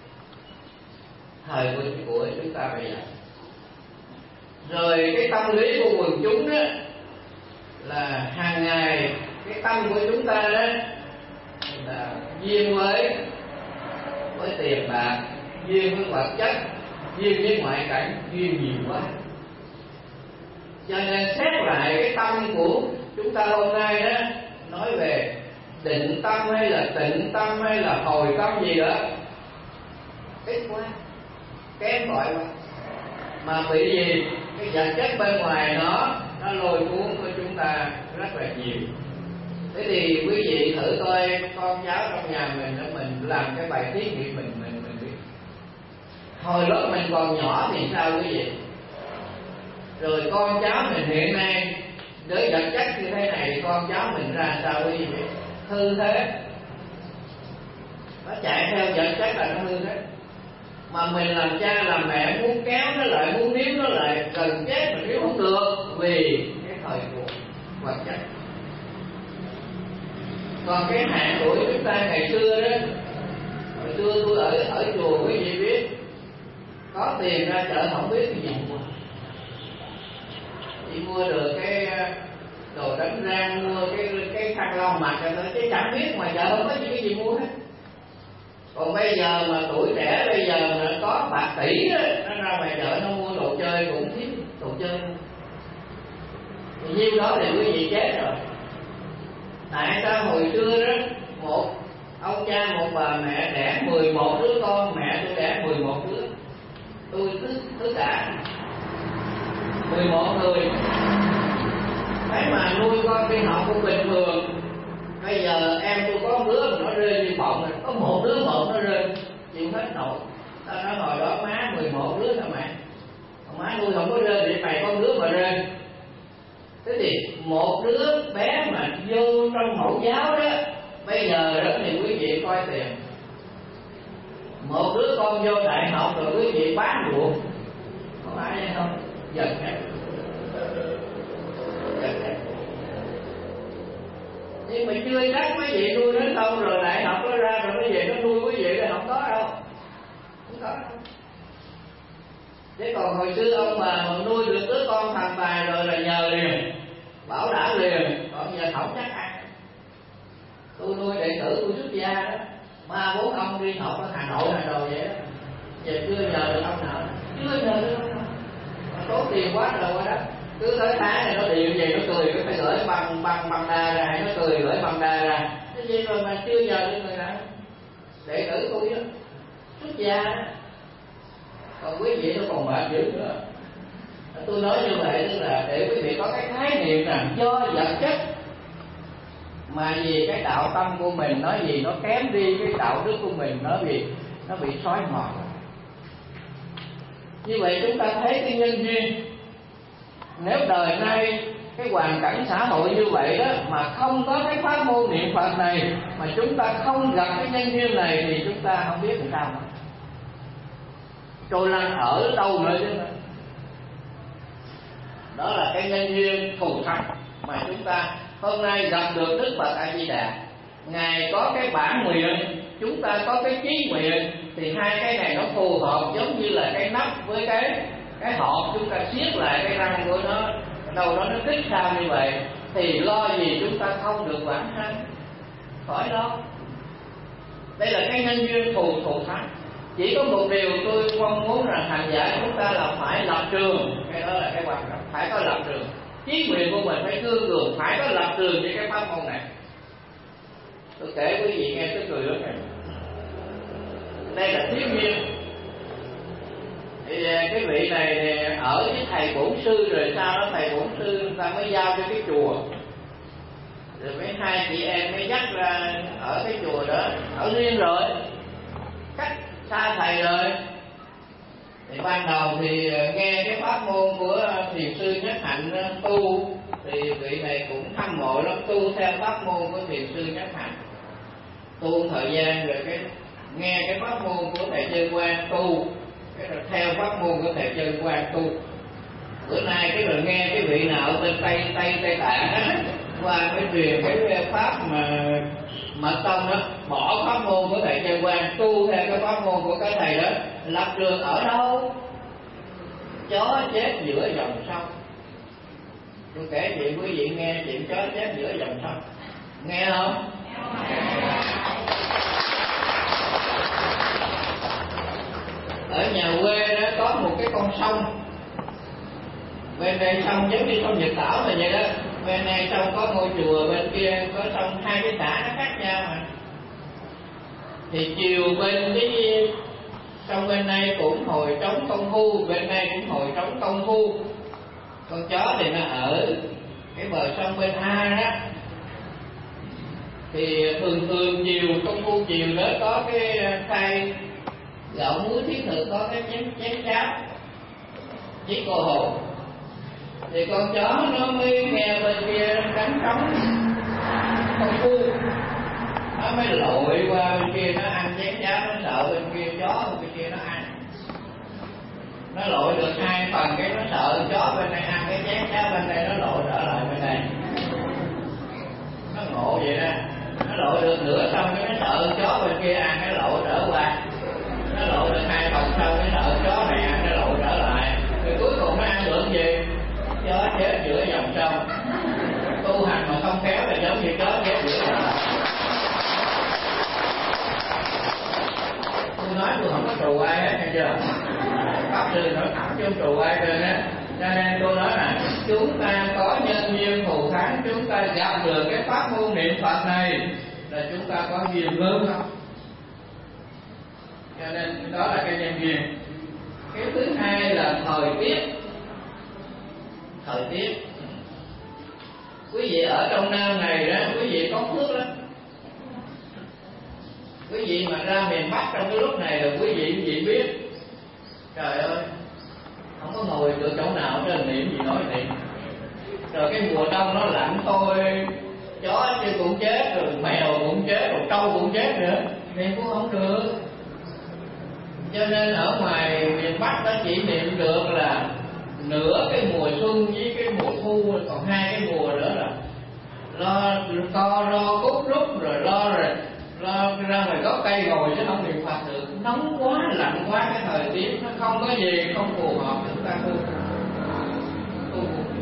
Thời của, của chúng ta bây giờ. Rồi cái tâm lý của quần chúng đó là hàng ngày cái tâm của chúng ta đó là duyên với với tiền bạc, duyên với vật chất, duyên với ngoại cảnh, duyên nhiều quá. Cho nên xét lại cái tâm của chúng ta hôm nay đó, nói về định tâm hay là tịnh tâm hay là hồi tâm gì đó, ít quá, kém cỏi quá. Mà bị gì? Cái vật chất bên ngoài nó nó lôi cuốn của chúng ta rất là nhiều. Thế thì quý vị thử coi con cháu trong nhà mình đó, mình làm cái bài thí nghiệm mình mình mình biết. Hồi lúc mình còn nhỏ thì sao quý vị? Rồi con cháu mình hiện nay với vật chất như thế này, con cháu mình ra sao quý vị? Hư thế. Nó chạy theo vật chất là nó hư thế. mà mình làm cha làm mẹ muốn kéo nó lại, muốn níu nó lại, gần chết mà níu không được vì cái thời cuộc vật chất. Còn cái hạn tuổi chúng ta ngày xưa đó, hồi xưa tôi ở ở chùa quý vị biết, có tiền ra chợ không biết cái gì mua, chỉ mua được cái đồ đánh răng, mua cái cái khăn lau mặt rồi thôi, chứ chẳng biết ngoài chợ không có gì cái gì mua hết. Còn bây giờ mà tuổi trẻ bây giờ mà có bạc tỷ đó, nó ra ngoài chợ nó mua đồ chơi cũng thiếu đồ chơi, thì nhiêu đó thì quý vị chết rồi. Tại sao hồi xưa đó một ông cha một bà mẹ đẻ mười một đứa con, mẹ tôi đẻ mười một đứa, tôi tất tất cả mười một người, thế mà nuôi con đi học cũng bình thường. Bây giờ em tôi có đứa mà nó rơi như bọng rồi, có một đứa một nó rơi chịu hết nổi. Tao nói hồi đó má mười một đứa sao mày, má nuôi không có rơi thì mày có đứa mà rơi. Thế thì một đứa bé mà vô trong mẫu giáo đó, bây giờ đó thì quý vị coi tiền, một đứa con vô đại học rồi quý vị bán ruộng, có phải vậy không? Giật hết, giật hết. Nhưng mà chưa chắc mấy vị nuôi nó xong rồi đại học nó ra rồi mấy vị nó nuôi quý vị là không có đâu, không có đâu. Thế còn hồi xưa ông bà mà nuôi được đứa con thành tài rồi là nhờ liền, bảo đảm liền, còn giờ không chắc ăn. Tôi nuôi đệ tử tôi xuất gia đó, ba bốn ông đi học ở Hà Nội Hà Nội vậy đó, giờ chưa nhờ được ông nào, chưa nhờ được ông nào, mà tốn tiền quá rồi quá đó. Cứ tới tháng này nó điện về nó cười, nó phải gửi bằng bằng bằng đà ra, nó cười gửi bằng đà ra, cái gì rồi mà chưa nhờ được người nào. Đệ tử tôi đó xuất gia đó, còn quý vị nó còn mệt dữ nữa. Tôi nói như vậy tức là để quý vị có cái khái niệm rằng do vật chất mà vì cái đạo tâm của mình nói gì nó kém đi cái đạo đức của mình, nó bị nó bị xói mòn. Như vậy chúng ta thấy cái nhân duyên, nếu đời nay cái hoàn cảnh xã hội như vậy đó mà không có cái pháp môn niệm Phật này, mà chúng ta không gặp cái nhân duyên này thì chúng ta không biết làm sao mà trôi lăn ở đâu nữa chứ. Đó là cái nhân duyên thù thắng mà chúng ta hôm nay gặp được Đức Phật A Di Đà. Ngài có cái bản nguyện, chúng ta có cái chí nguyện, thì hai cái này nó phù hợp, giống như là cái nắp với cái cái hộp, chúng ta siết lại cái răng của nó, đầu đó nó kích sao như vậy thì lo gì chúng ta không được vãng sanh, khỏi lo. Đây là cái nhân duyên phù thù thắng. Chỉ có một điều tôi mong muốn rằng hành giả chúng ta là phải lập trường, cái đó là cái quan trọng, phải có lập trường. Chí nguyện của mình phải cương cường, phải có lập trường với cái pháp môn này. Tôi kể quý vị nghe tức cười lắm này. Đây là thiếu nhiên. Thì cái vị này ở với thầy bổn sư, rồi sau đó thầy bổn sư người ta mới giao cho cái chùa, rồi mấy hai chị em mới dắt ra ở cái chùa đó, ở riêng rồi, cách xa thầy rồi. Thì ban đầu thì nghe cái pháp môn của thiền sư Nhất Hạnh tu, thì vị này cũng hâm mộ lắm, tu theo pháp môn của thiền sư Nhất Hạnh, tu thời gian rồi cái nghe cái pháp môn của thầy Chân Quang tu, cái rồi theo pháp môn của thầy Chân Quang tu. Bữa nay cái rồi nghe cái vị nào bên Tây Tây Tây Tạng qua cái truyền cái pháp mà mật tông đó, bỏ pháp môn của thầy Chân Quang tu theo cái pháp môn của cái thầy đó, lập trường ở đâu? Chó chết giữa dòng sông. Tôi kể chuyện quý vị nghe chuyện chó chết giữa dòng sông, nghe không? Ở nhà quê đó có một cái con sông, bên đây sông giống như sông Nhật Tảo là vậy đó, bên này sông có ngôi chùa, bên kia có sông, hai cái xã nó khác nhau mà. Thì chiều bên cái sông bên này cũng hồi trống công phu, bên này cũng hồi trống công phu. Con chó thì nó ở cái bờ sông bên A đó, thì thường thường chiều công phu chiều đó có cái khay gạo muối thiết thực, có cái chén chén cháo với cô hồ, thì con chó nó mới nghe bên kia đánh trống công phu, nó mới lội qua bên kia nó ăn chén cháo, nó sợ bên kia chó bên kia nó ăn. nó lội được hai phần cái nó sợ chó bên này ăn cái chén cháo bên đây, nó lội trở lại bên này. Nó ngộ vậy đó. Nó lội được nửa xong cái nó sợ chó bên kia ăn cái lội trở qua. Nó lội được hai phần xong cái sợ chó này ăn cái lội trở lại. Rồi cuối cùng nó ăn được gì? Chó chết giữa dòng sông. Tu hành mà không khéo là giống như chó chết giữa dòng sông. Tôi nói tôi không có trù ai hết, nghe chưa? Pháp sư nói thẳng chứ không trù ai trên á. Cho nên tôi nói là chúng ta có nhân duyên thù thắng, chúng ta gặp được cái pháp môn niệm Phật này là chúng ta có duyên lớn không? Cho nên đó là cái nhân duyên. Cái thứ hai là thời tiết. Thời tiết. Quý vị ở trong Nam này đó, quý vị có phước lắm. Quý vị mà ra miền Bắc trong cái lúc này là quý vị quý vị biết, trời ơi, không có ngồi được chỗ nào trên niệm gì nói niệm. Rồi cái mùa đông nó lạnh thôi, chó chứ cũng chết, rồi mèo cũng chết, rồi trâu cũng chết nữa, niệm cũng không được. Cho nên ở ngoài miền Bắc nó chỉ niệm được là nửa cái mùa xuân với cái mùa thu, còn hai cái mùa nữa là lo co ro cút rút, rồi lo rồi lo ra ngoài có cây ngồi chứ không niệm Phật được. Nóng quá, lạnh quá, cái thời tiết nó không có gì không phù hợp để chúng ta tu. tu.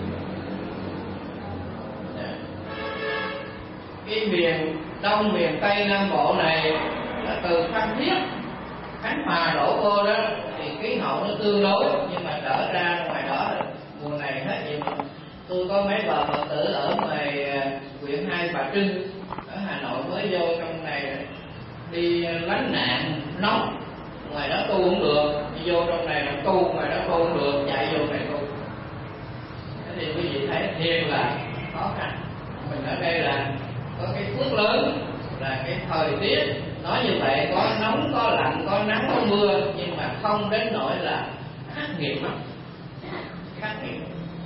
Cái miền Đông, miền Tây Nam Bộ này là từ Phan Thiết, Khánh Hòa đổ vô đó thì khí hậu nó tương đối, nhưng mà trở ra ngoài đó mùa này hết gì. Tôi có mấy bà Phật tử ở ngoài huyện Hai Bà Trưng ở Hà Nội mới vô trong này đi lánh nạn nóng, ngoài đó tu cũng được, đi vô trong này là tu, ngoài đó tu cũng được, chạy vô này tu. Thế thì quý vị thấy thiệt là khó khăn. Mình ở đây là có cái phước lớn là cái thời tiết nói như vậy, có nóng có lạnh, có nắng có mưa, nhưng mà không đến nỗi là khắc nghiệt lắm, khắc nghiệt.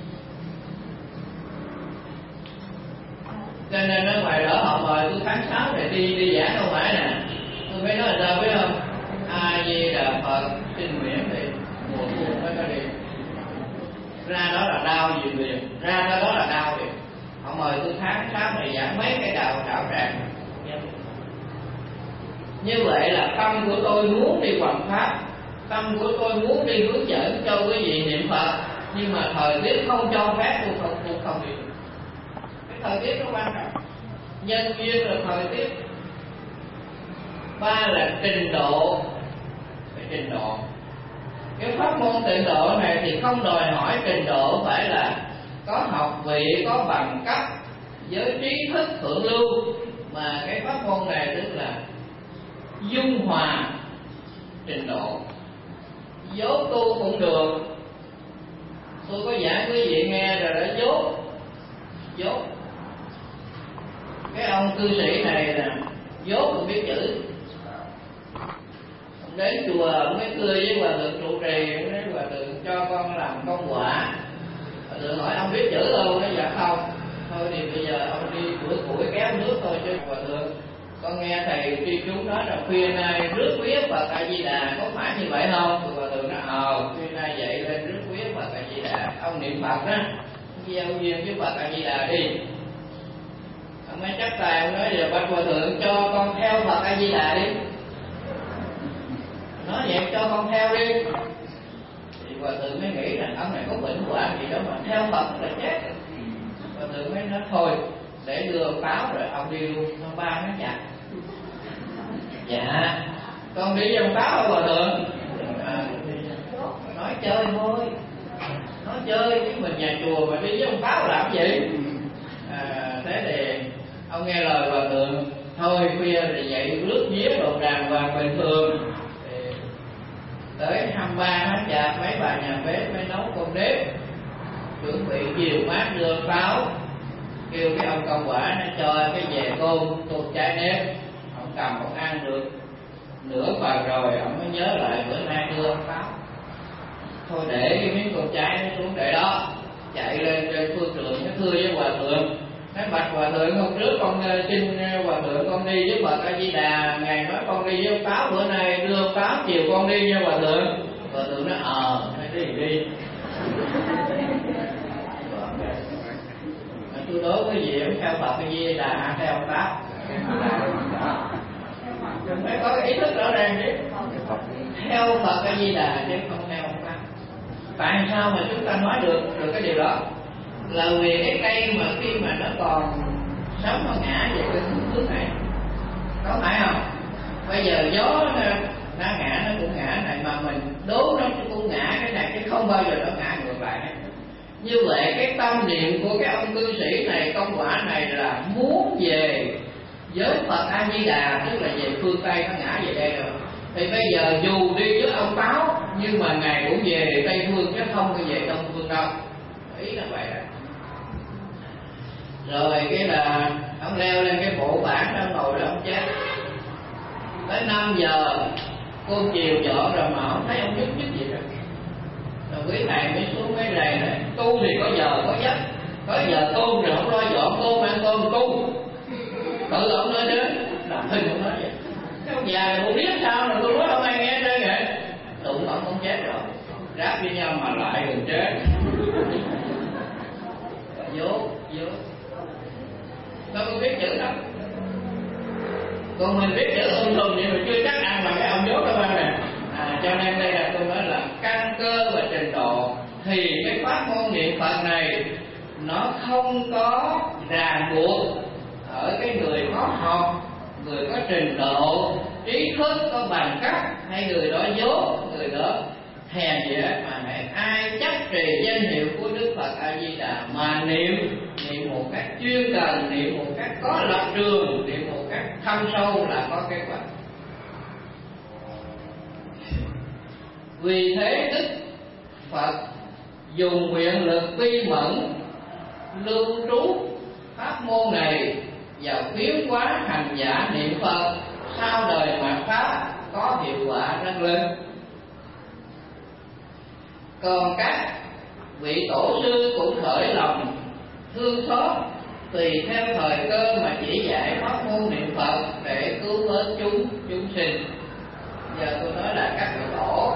Cho nên ở ngoài đó họ mời tôi tháng sáu để đi đi giảng đâu phải nè, tôi mới nói là sao biết không? A Di Đà Phật xin nguyện thì mùa thu mới có đi. Ra đó là đau gì liền, ra đó, đó là đau liền. Họ mời tôi tháng sáu này giảng mấy cái đạo đạo tràng. Như vậy là tâm của tôi muốn đi hoằng pháp, tâm của tôi muốn đi hướng dẫn cho quý vị niệm Phật, nhưng mà thời tiết không cho phép, tôi không tôi không đi. Cái thời tiết nó quan trọng, nhân duyên là thời tiết. Ba là trình độ, phải trình độ. Cái pháp môn tịnh độ này thì không đòi hỏi trình độ phải là có học vị, có bằng cấp, với trí thức thượng lưu, mà cái pháp môn này tức là dung hòa trình độ. Dốt tu cũng được. Tôi có giảng quý vị nghe rồi đó, dốt dốt. Cái ông cư sĩ này nè, dốt cũng biết chữ. Ông đến chùa, ông mới cười với hòa thượng trụ trì, ông nói hòa thượng cho con làm công quả. Hòa thượng hỏi ông biết chữ không? Nói dạ không. Thôi thì bây giờ ông đi bữa củi kéo nước thôi chứ. Hòa thượng, con nghe thầy tri chúng nói là khuya nay rước vía Phật A Di Đà, có phải như vậy không? Thì hòa thượng nói ờ, khuya nay dậy lên rước vía Phật A Di Đà. Ông niệm Phật đó, gieo duyên với Phật A Di Đà đi. Ông mới chắc tay, ông nói giờ bạch hòa thượng cho con theo Phật A Di Đà đi. Nói vậy cho con theo đi. Thì hòa thượng mới nghĩ rằng ông này có bệnh hoạn gì đó mà theo Phật là chết. Hòa thượng mới nói thôi để đưa pháo rồi ông đi luôn. Ông ba nó chặt. Dạ con đi với ông pháo hả hòa thượng? À, nói chơi thôi, nói chơi chứ mình nhà chùa mà đi với ông pháo làm gì? À, thế thì ông nghe lời hòa thượng, thôi khuya thì dậy rước vía đồ đàng hoàng bình thường. Tới hai mươi ba tháng chạp mấy bà nhà bếp mới nấu cơm nếp, chuẩn bị chiều mát đưa pháo, kêu cái ông công quả nó cho cái về côn côn trái nếp. Ông cầm ông ăn được nửa phần rồi ông mới nhớ lại bữa nay đưa ông pháo, thôi để cái miếng côn trái nó xuống để đó, chạy lên trên phương trường nó thưa với hòa thượng. Nói bạch hòa thượng, hôm trước con xin hòa thượng con đi với Phật A Di Đà, ngài nói con đi với pháo, bữa nay đưa pháo chiều con đi với hòa thượng. Hòa thượng nói ờ, nói đi đi. Tôi đố cái gì ông theo Phật cái gì là theo ông Pháp. Mình phải có cái ý thức rõ ràng chứ. Theo Phật cái gì là chứ không theo ông Pháp. Tại sao mà chúng ta nói được được cái điều đó? Là vì cái cây mà khi mà nó còn sống nó ngã về cái hướng này, có phải không? Bây giờ gió nó, nó ngã nó cũng ngã này, mà mình đố nó cũng ngã cái này chứ không bao giờ nó ngã ngược lại. Như vậy cái tâm niệm của cái ông cư sĩ này, công quả này là muốn về giới Phật A Di Đà, tức là về phương Tây, nó ngã về đây rồi. Thì bây giờ dù đi với ông Táo nhưng mà ngài cũng về Tây phương chứ không có về Đông phương đâu. Ý là vậy đó. Rồi cái là ông leo lên cái bộ bản đó, ngồi đó ông chết. Tới năm giờ cô chiều dọn rồi mà không thấy ông nhúc nhích gì rồi. Rồi quý thầy mới xuống cái rầy này, tu thì có giờ có giấc, có giờ tu rồi không lo dọn tôm ăn tôm tu. Tự ông nói đến làm hình ông nói vậy. Cái ông già này không biết sao rồi tôi nói không ai nghe đây vậy. Tụng ông không chết rồi, ráp với nhau mà lại đừng chết. Vô vô đâu có biết chữ đâu. Còn mình biết chữ ung tùm vậy mà chưa chắc ăn bằng cái ông dốt đó bạn nè. À, cho nên đây là tôi nói là căn cơ và trình độ thì cái pháp môn niệm Phật này nó không có ràng buộc ở cái người có học, người có trình độ, trí thức, có bằng cấp, hay người đó dốt, người đó hèn gì hết, mà hãy ai chấp trì danh hiệu của Đức Phật A Di Đà mà niệm, niệm một cách chuyên cần, niệm một cách có lập trường, niệm một cách thâm sâu là có kết quả. Vì thế Đức Phật dùng nguyện lực vi mẫn lưu trú pháp môn này và khuyến hóa hành giả niệm Phật sau đời mạt Pháp có hiệu quả rất lớn. Còn các vị tổ sư cũng khởi lòng thương xót tùy theo thời cơ mà chỉ dạy pháp môn niệm Phật để cứu vớt chúng chúng sinh. Giờ tôi nói là các vị tổ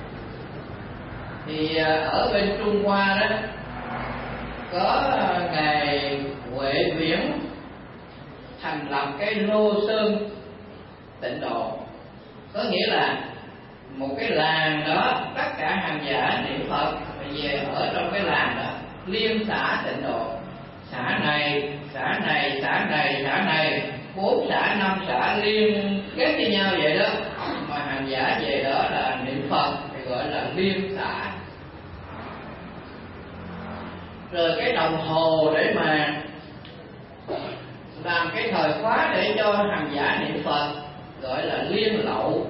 thì ở bên Trung Hoa đó có ngài Huệ Viễn thành lập cái Lô Sơn Tịnh Độ, có nghĩa là một cái làng đó tất cả hành giả niệm Phật về ở trong cái làng đó, liên xã Tịnh Độ, xã này xã này xã này xã này, bốn xã năm xã liên kết với nhau vậy đó, mà hành giả về đó là niệm Phật thì gọi là liên xã. Rồi cái đồng hồ để mà làm cái thời khóa để cho hành giả niệm Phật gọi là liên lậu,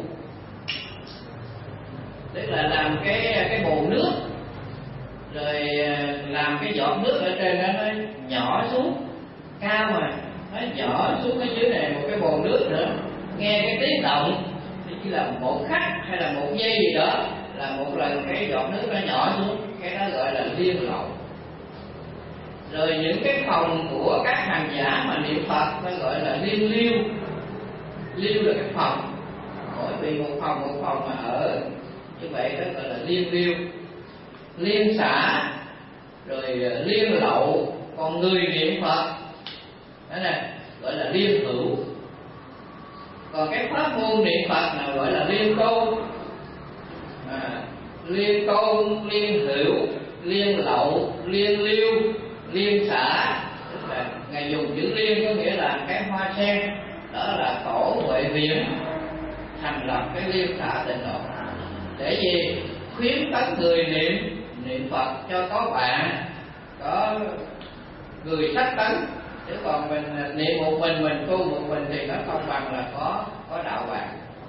tức là làm cái cái bồn nước rồi làm cái giọt nước ở trên đó nó nhỏ xuống cao mà nó nhỏ xuống ở dưới này một cái bồn nước nữa, nghe cái tiếng động thì chỉ là một khắc hay là một giây gì đó là một lần cái giọt nước nó nhỏ xuống, cái đó gọi là liên lậu. Rồi những cái phòng của các hành giả mà niệm Phật nó gọi là liên liêu. Liêu là cái phòng, mỗi vị một phòng một phòng mà ở như vậy đó gọi là liên liêu. Liên xã rồi liên lậu, còn người niệm Phật đó nè gọi là liên hữu. Còn cái pháp môn niệm Phật nào gọi là liên tôn, à, liên tôn, liên hữu, liên lậu, liên liêu, liên xã. Là ngài dùng chữ liên có nghĩa là cái hoa sen, đó là tổ Huệ Viễn thành lập cái liên xã Tịnh Độ để gì khuyến tấn người niệm niệm Phật cho có bạn, có người sách tấn, chứ còn mình niệm một mình mình tu một mình thì nó không bằng là có có đạo bạn.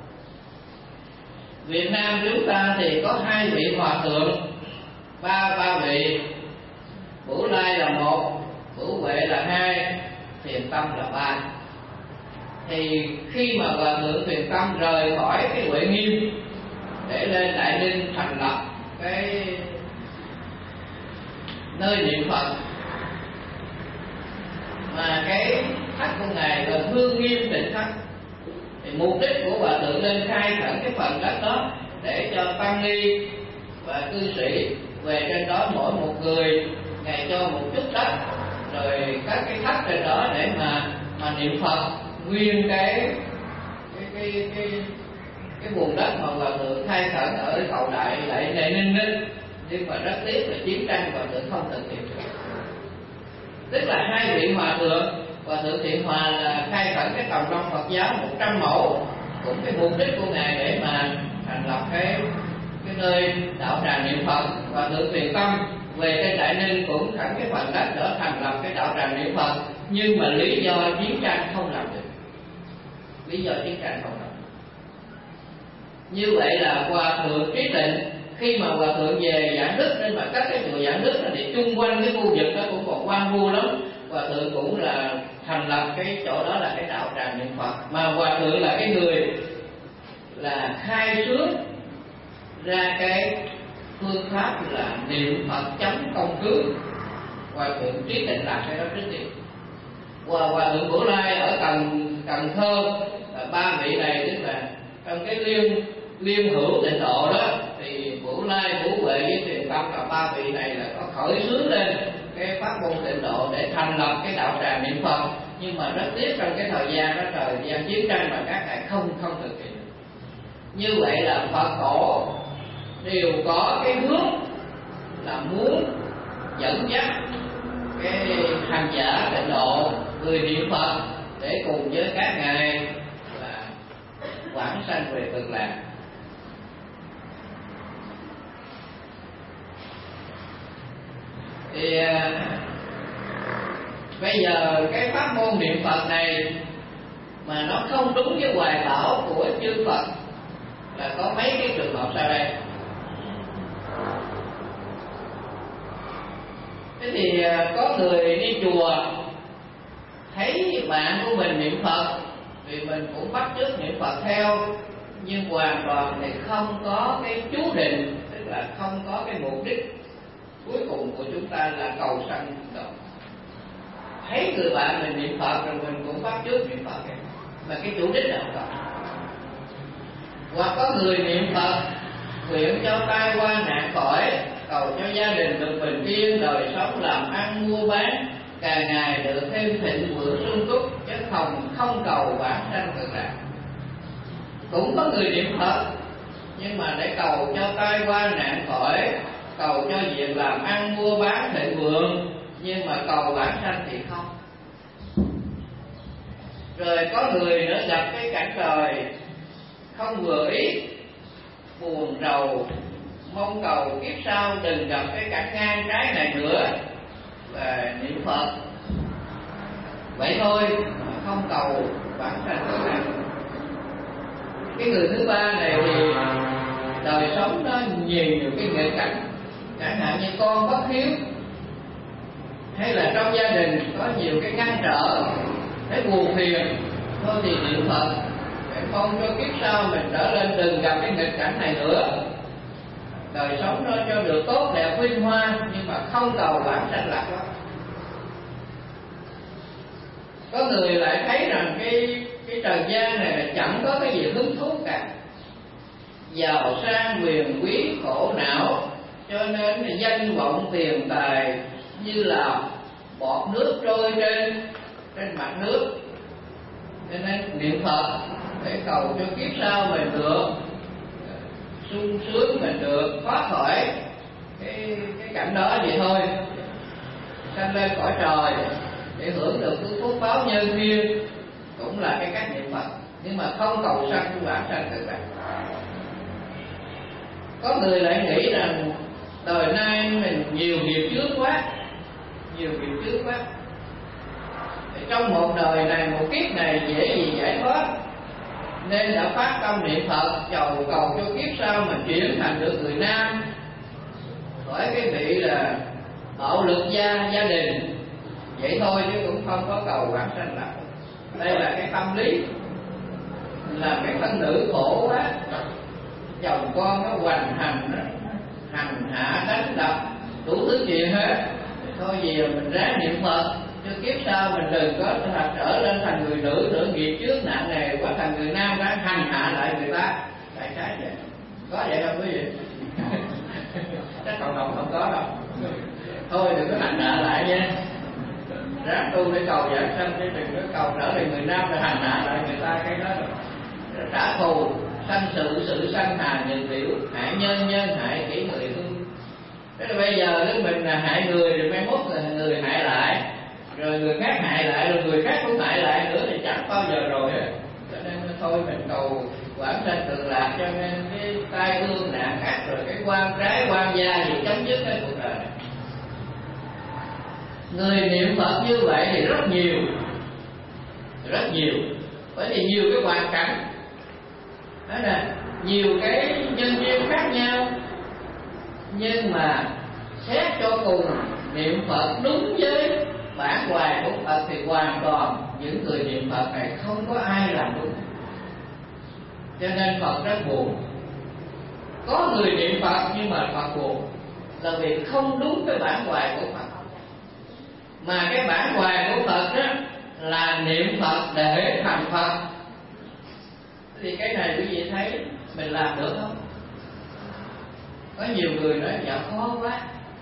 Việt Nam chúng ta thì có hai vị hòa thượng, ba ba vị, Bửu Lai là một, Bửu Huệ là hai, Thiền Tâm là ba. Thì khi mà hòa thượng Thiền Tâm rời khỏi cái Huệ Nghiêm để lên Đại Ninh thành lập cái nơi niệm Phật, mà cái thất của ngài là Hương Nghiêm Tịnh Thất, thì mục đích của hòa thượng lên khai khẩn cái phần đất đó để cho tăng ni và cư sĩ về trên đó, mỗi một người Ngài cho một chút đất, rồi các cái thất trên đó để mà mà niệm Phật nguyên cái cái cái cái cái vùng đất mà Hòa thượng khai khẩn ở cầu Đại Đại Đại Ninh đó. Nhưng mà rất tiếc là chiến tranh Hòa thượng không thực hiện được. Tức là hai vị Hòa thượng, Hòa thượng Thiện Hòa là khai khẩn cái Tòng Long Phật giáo một trăm mẫu, cũng cái mục đích của Ngài để mà thành lập cái cái nơi đạo tràng niệm Phật. Hòa thượng Thiện Tâm về trên Đại Ninh cũng khẩn cái phần đất để thành lập cái đạo tràng niệm Phật, nhưng mà lý do chiến tranh không làm được. Lý do chiến tranh không làm được. Như vậy là Hòa thượng Trí Tịnh khi mà Hòa thượng về Giảng Đức, nên mà các cái chùa Giảng Đức là thì chung quanh cái khu vực đó cũng còn hoang vu lắm. Hòa thượng cũng là thành lập cái chỗ đó là cái đạo tràng niệm Phật, mà Hòa thượng là cái người là khai xướng ra cái phương pháp là niệm Phật chấm công cứ. Hòa thượng Trí Tịnh làm cái đó trước tiên. Hòa Hòa thượng Bửu Lai ở Cần Cần Thơ, ba vị này tức là trong cái liên liên hữu tịnh độ đó, thì Bửu Lai, Bửu Huệ với Thiền Tâm là ba vị này là có khởi xướng lên cái pháp môn tịnh độ để thành lập cái đạo tràng niệm Phật. Nhưng mà rất tiếc trong cái thời gian đó, thời gian chiến tranh mà các ngài không không thực hiện được. Như vậy là Phật tổ đều có cái hướng là muốn dẫn dắt cái hành giả tịnh độ, người niệm Phật để cùng với các ngài là vãng sanh về Cực Lạc. Thì à, bây giờ cái pháp môn niệm Phật này mà nó không đúng với hoài bão của chư Phật là có mấy cái trường hợp sau đây. Thế thì à, có người đi chùa thấy bạn của mình niệm Phật thì mình cũng bắt chước niệm Phật theo, nhưng hoàn toàn thì không có cái chú định, tức là không có cái mục đích cuối cùng của chúng ta là cầu sanh đâu. Thấy người bạn mình niệm Phật rồi mình cũng bắt chước niệm Phật ấy, mà cái chủ đích nào không. Hoặc có người niệm Phật nguyện cho tai qua nạn khỏi, cầu cho gia đình được bình yên, đời sống làm ăn mua bán càng ngày được thêm thịnh vượng sung túc, chứ không không cầu vãng sanh Cực Lạc. Cũng có người niệm Phật nhưng mà để cầu cho tai qua nạn khỏi, cầu cho việc làm ăn mua bán thịnh vượng, nhưng mà cầu vãng sanh thì không. Rồi có người nữa gặp cái cảnh đời không vừa ý, buồn rầu, mong cầu kiếp sau đừng gặp cái cảnh ngang trái này nữa, và niệm Phật vậy thôi, không cầu vãng sanh Cực Lạc. Cái người thứ ba này thì đời sống nó nhiều nhiều cái nghịch cảnh, chẳng hạn như con bất hiếu, hay là trong gia đình có nhiều cái ngăn trở, cái buồn phiền, thôi thì niệm Phật để mong cho kiếp sau mình trở lên đừng gặp cái nghịch cảnh này nữa, đời sống nó cho được tốt đẹp vinh hoa, nhưng mà không cầu vãng sanh lạc đó. Có người lại thấy rằng cái cái trần gian này là chẳng có cái gì hứng thú cả, giàu sang quyền quý khổ não, cho nên là danh vọng tiền tài như là bọt nước trôi trên trên mặt nước. Cho nên niệm Phật để cầu cho kiếp sau mình được sung sướng, mình được thoát khỏi cái cái cảnh đó vậy thôi, sanh lên cõi trời để hưởng được phước phúc báo nhân duyên, cũng là cái cách niệm Phật, nhưng mà không cầu sanh vãng sanh Cực Lạc. Có người lại nghĩ rằng đời nay mình nhiều nghiệp trước quá, nhiều nghiệp trước quá, trong một đời này, một kiếp này dễ gì giải thoát, nên đã phát tâm niệm Phật cầu cầu cho kiếp sau mình chuyển thành được người nam, khỏi cái vị là bạo lực gia gia đình, vậy thôi chứ cũng không có cầu vãng sanh lạc. Đây là cái tâm lý, là cái thân nữ khổ quá, chồng con nó hoành hành, nó hành hạ đánh đập đủ thứ chuyện hết, thôi gì mình ráng niệm Phật cho kiếp sau mình đừng có trở lên thành người nữ nữa, nghiệp trước nặng nề quá, thành người nam đã hành hạ lại người ta. Tại trái vậy, có vậy không quý vị? Chắc cộng đồng không có đâu. Thôi đừng có hành hạ lại nha, ráng tu để cầu giảng sanh, chứ đừng có cầu trở lại người Nam để hành hạ lại người ta. Cái đó là trả thù, sanh sự sự sanh hà nhân biểu, hại nhân nhân hại kỹ người thương. Thế là bây giờ nếu mình là hại người thì mai mốt là người hại lại, rồi người khác hại lại, rồi người khác cũng hại lại nữa thì chẳng bao giờ rồi á. Cho nên thôi mình cầu quảng sanh cực lạc, cho nên cái tai ương nạn ác rồi cái quan trái quan gia gì chấm dứt cái cuộc đời này. Người niệm Phật như vậy thì rất nhiều, rất nhiều, bởi vì nhiều cái hoàn cảnh đó nè, nhiều cái nhân duyên khác nhau, nhưng mà xét cho cùng niệm Phật đúng với bản hoài của Phật thì hoàn toàn những người niệm Phật này không có ai làm đúng. Cho nên Phật rất buồn. Có người niệm Phật nhưng mà Phật buồn là vì không đúng với bản hoài của Phật. Mà cái bản hoài của Phật đó là niệm Phật để thành Phật. Thì cái này quý vị thấy mình làm được không? Có nhiều người nói dạ khó quá,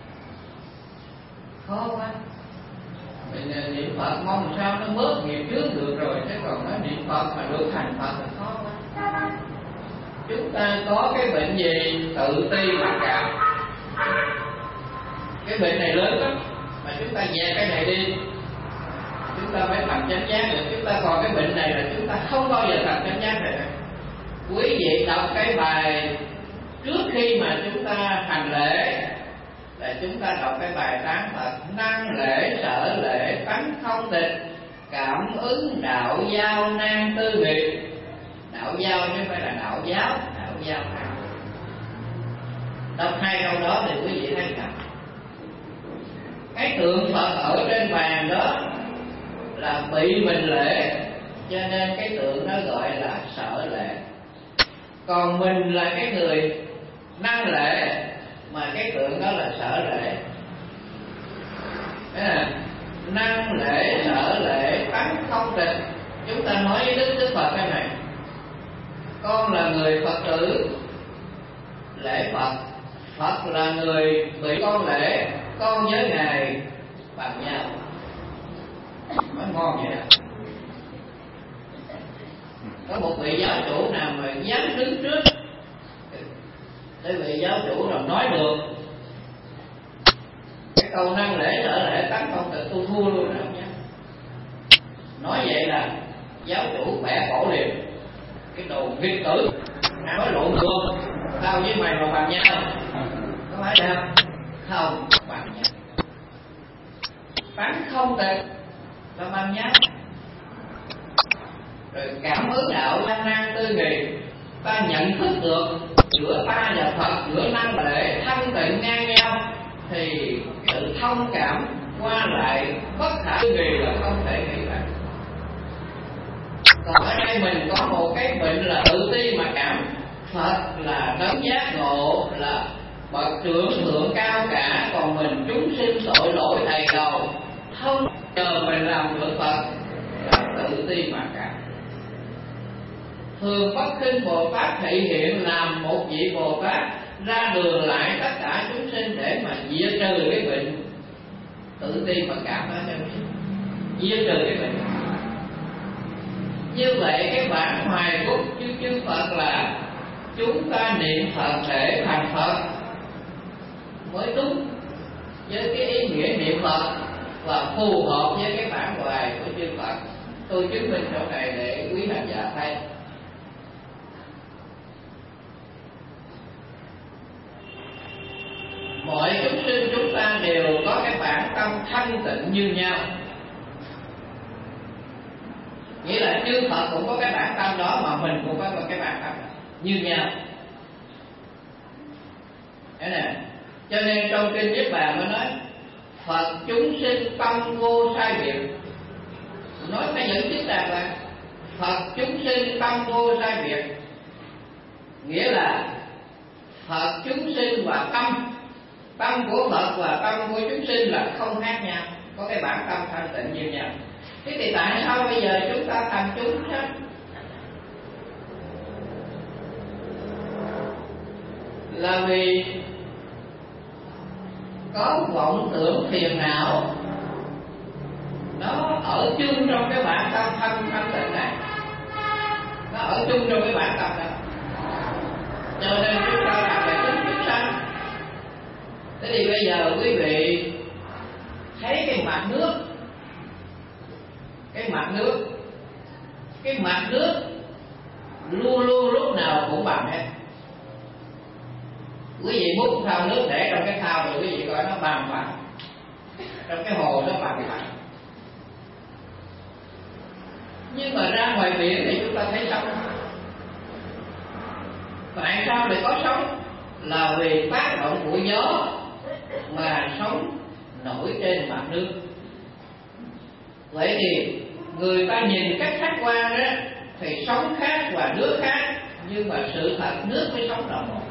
khó quá. Mình niệm Phật mong sao nó bớt nghiệp trước được rồi, chứ còn nói niệm Phật mà được thành Phật là khó quá. Chúng ta có cái bệnh gì tự ti mặc cảm. Cái bệnh này lớn lắm, mà chúng ta dẹp cái này đi, chúng ta phải thành chánh giác được. Chúng ta còn cái bệnh này là chúng ta không bao giờ thành chánh giác được. Quý vị đọc cái bài trước khi mà chúng ta hành lễ là chúng ta đọc cái bài tán Phật: năng lễ sở lễ tánh không tịch, cảm ứng đạo giao nan tư nghiệp. Đạo giao chứ không phải là đạo giáo, đạo giao khác. Đọc hai câu đó thì quý vị thấy rằng cái tượng Phật ở trên bàn đó là bị mình lễ, cho nên cái tượng đó gọi là sở lễ. Còn mình là cái người năng lễ, mà cái tượng đó là sở lễ. Thế là năng lễ sở lễ tánh không tịch. Chúng ta nói với Đức Đức Phật cái này: con là người Phật tử, lễ Phật. Phật là người bị con lễ, con với Ngài bằng nhau. Nói ngon vậy đó. Có một vị giáo chủ nào mà dám đứng trước cái vị giáo chủ nào nói được cái câu năng lễ sở lễ tánh không tịch, tôi thua luôn đó nha. Nói vậy là giáo chủ bẻ cổ liền. Cái đồ nghịch tử, nói lộn ngược, tao với mày mà bằng nhau, có phải sao? Không bằng nhau. Tánh không tịch là bằng nhau. Rồi cảm ứng đạo gian nan tư nghị, ta nhận thức được giữa ta và Phật, giữa năng lễ thanh tịnh ngang nhau, thì sự thông cảm qua lại bất khả tư nghị là không thể nghĩ ra. Còn ở đây mình có một cái bệnh là tự ti mặc cảm. Phật là đấng giác ngộ, là bậc trưởng thượng cao cả, còn mình chúng sinh tội lỗi đầy đầu, không chờ mình làm được Phật, là tự ti mặc cảm. Thường Bất Kinh Bồ Tát thị hiện làm một vị Bồ Tát ra đường lại tất cả chúng sinh để mà diệt trừ cái bệnh tự ti mặc cảm đó, cho mình diệt trừ cái bệnh. Như vậy cái bản hoài của chư chư Phật là chúng ta niệm Phật để thành Phật mới đúng với cái ý nghĩa niệm Phật và phù hợp với cái bản hoài của chư Phật. Tôi chứng minh chỗ này để quý hành giả thấy. Mọi chúng sinh chúng ta đều có cái bản tâm thanh tịnh như nhau. Nghĩa là chư Phật cũng có cái bản tâm đó, mà mình cũng có cái bản tâm như nhau. Thế nè, cho nên trong kinh Niết Bàn mới nói Phật chúng sinh tâm vô sai biệt. Nói phải dẫn chứng rằng là Phật chúng sinh tâm vô sai biệt, nghĩa là Phật chúng sinh và tâm, tâm của Phật và tâm của chúng sinh là không khác nhau, có cái bản tâm thanh tịnh như nhau. Thế thì tại sao bây giờ chúng ta thành chúng sanh? Là vì có vọng tưởng phiền não, nó ở chung trong cái bản tâm thanh thanh tịnh này, nó ở chung trong cái bản tâm này, cho nên chúng ta làm là chính chúng sanh. Thế thì bây giờ quý vị thấy cái mặt nước, cái mặt nước, cái mặt nước luôn luôn lúc nào cũng bằng hết. Quý vị múc thao nước để trong cái thao rồi quý vị coi nó bằng bằng, trong cái hồ nó bằng bằng. Nhưng mà ra ngoài biển thì chúng ta thấy sóng. Tại sao lại có sóng? Là vì tác động của gió mà sóng nổi trên mặt nước. Vậy thì người ta nhìn cách khách quan đó thì sóng khác và nước khác, nhưng mà sự thật nước với sóng là một.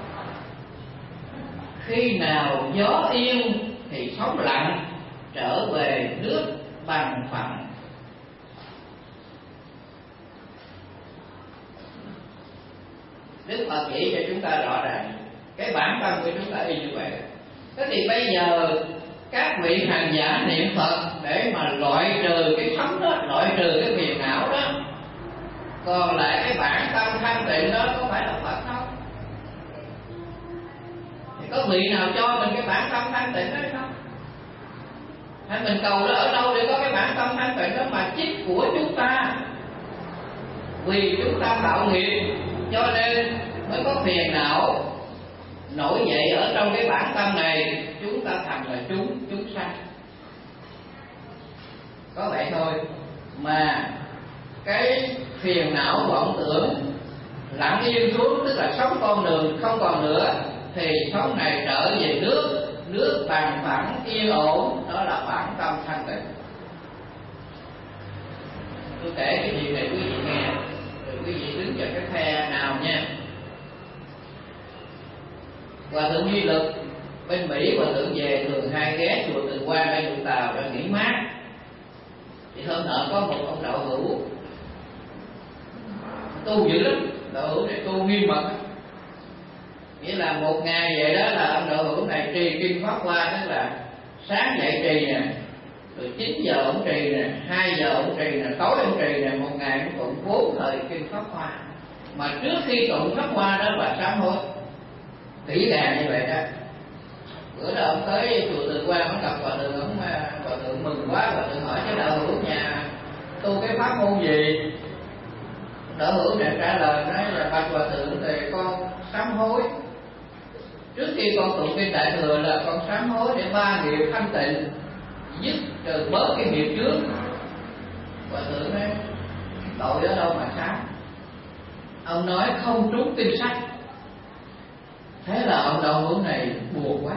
Khi nào gió yên thì sóng lặng trở về nước bằng phẳng. Đức Phật chỉ cho chúng ta rõ ràng cái bản tâm của chúng ta y như vậy. Thế thì bây giờ các vị hành giả niệm Phật để mà loại trừ cái sóng đó, loại trừ cái phiền não đó, còn lại cái bản tâm thanh tịnh đó có phải là Phật không? Thì có vị nào cho mình cái bản tâm thanh tịnh đó hay không? Hay mình cầu nó ở đâu để có cái bản tâm thanh tịnh đó mà chích của chúng ta? Vì chúng ta tạo nghiệp cho nên mới có phiền não nổi dậy ở trong cái bản tâm này, chúng ta thành là chúng chúng sanh. Có vậy thôi mà cái phiền não vọng tưởng lặng yên xuống, tức là sống con đường không còn nữa, thì sống này trở về nước, nước bằng phẳng yên ổn, đó là bản tâm thanh tịnh. Tôi kể cái chuyện này quý vị nghe, rồi quý vị đứng vào cái phe nào nha. Hòa thượng Duy Lực bên Mỹ, hòa thượng về thường hay ghé chùa Từ Quan bên Vũng Tàu để nghỉ mát. Thì hôm nọ có một ông đạo hữu tu dữ lắm, đạo hữu này tu nghiêm mật, nghĩa là một ngày vậy đó là ông đạo hữu này trì kinh Pháp Hoa, tức là sáng dậy trì nè, rồi chín giờ ông trì nè, hai giờ ông trì nè, tối ông trì nè, một ngày cũng tụng bốn thời kinh Pháp Hoa. Mà trước khi tụng Pháp Hoa đó là sám hối kỹ càng như vậy đó. Bữa đó ông tới chùa Từ Quan, ông gặp hòa thượng, ông hòa thượng mừng quá, hòa thượng hỏi cái đạo hữu nhà tu cái pháp môn gì? Đạo hữu này trả lời nói là bạch hòa thượng thì con sám hối, trước khi con tụng kinh Đại Thừa là con sám hối để ba nghiệp thanh tịnh, dứt trừ bớt cái nghiệp trước. Hòa thượng nói tội ở đâu mà sám? Ông nói không trúng kinh sách. Thế là ông đạo hữu này buồn quá,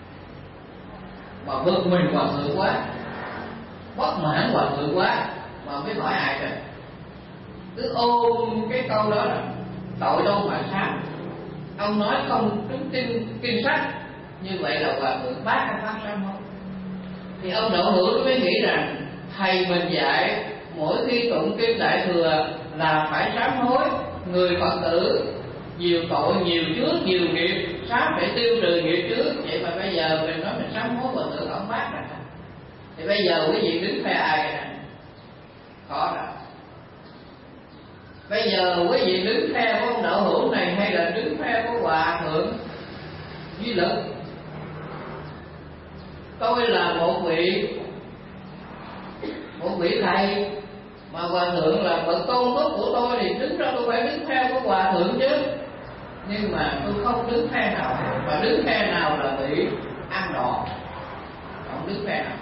mà bực mình hòa thượng quá, bất mãn hòa thượng quá, mà mới hỏi ai rồi. Cứ ôm cái câu đó là tội đâu mà sám. Ông nói không trúng kinh kinh sách, như vậy là hòa thượng bác cái pháp sám hối. Thì ông đạo hữu mới nghĩ rằng thầy mình dạy mỗi khi tụng kinh Đại Thừa là phải sám hối, người Phật tử nhiều tội, nhiều trước, nhiều nghiệp, sám phải tiêu trừ nghiệp trước. Vậy mà bây giờ mình nói mình sám hối, hòa thượng ông bác rồi. Thì bây giờ quý vị đứng phe ai vậy nè? Khó rồi. Bây giờ quý vị đứng phe của ông đạo hữu này hay là đứng phe của hòa thượng Duy Lực? Tôi là một vị một vị thầy, mà hòa thượng là bậc tôn túc của tôi, thì đứng ra tôi phải đứng phe của hòa thượng chứ. Nhưng mà tôi không đứng phe nào, và đứng phe nào là bị ăn đòn, không đứng phe nào.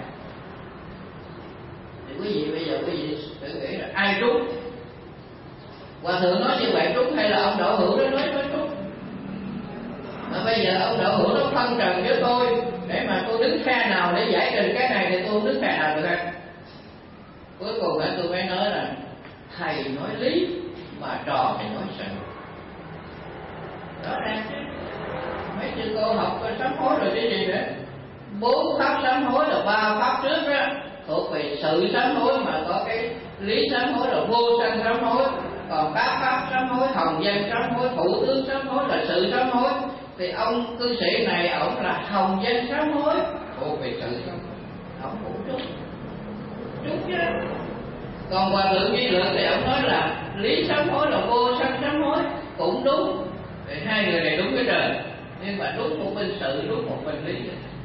Thì quý vị bây giờ quý vị tự nghĩ là ai trúng? Hòa thượng nói như vậy trúng hay là ông đạo hữu đó nói nói trúng? Mà bây giờ ông đạo hữu nó phân trần với tôi để mà tôi đứng phe nào để giải trừ cái này, thì tôi không đứng phe nào được hết. Cuối cùng là tôi mới nói là thầy nói lý mà trò thì nói sự. Rõ ràng chứ. Mấy sư cô học sám hối rồi cái gì nữa? Bốn pháp sám hối là ba pháp trước đó thuộc về sự sám hối, mà có cái lý sám hối là vô sanh sám hối. Còn các pháp sám hối, hồng danh sám hối, thủ tướng sám hối là sự sám hối. Thì ông cư sĩ này ổng là hồng danh sám hối, Ủa về sự không? Ông cũng trúng trúng chứ. Còn Hòa Thượng Duy Lượng thì ông nói là lý sám hối là vô sanh sám hối, cũng đúng. Thì hai người này đúng cái trời, nhưng mà đúng một bên sự, đúng một bên lý.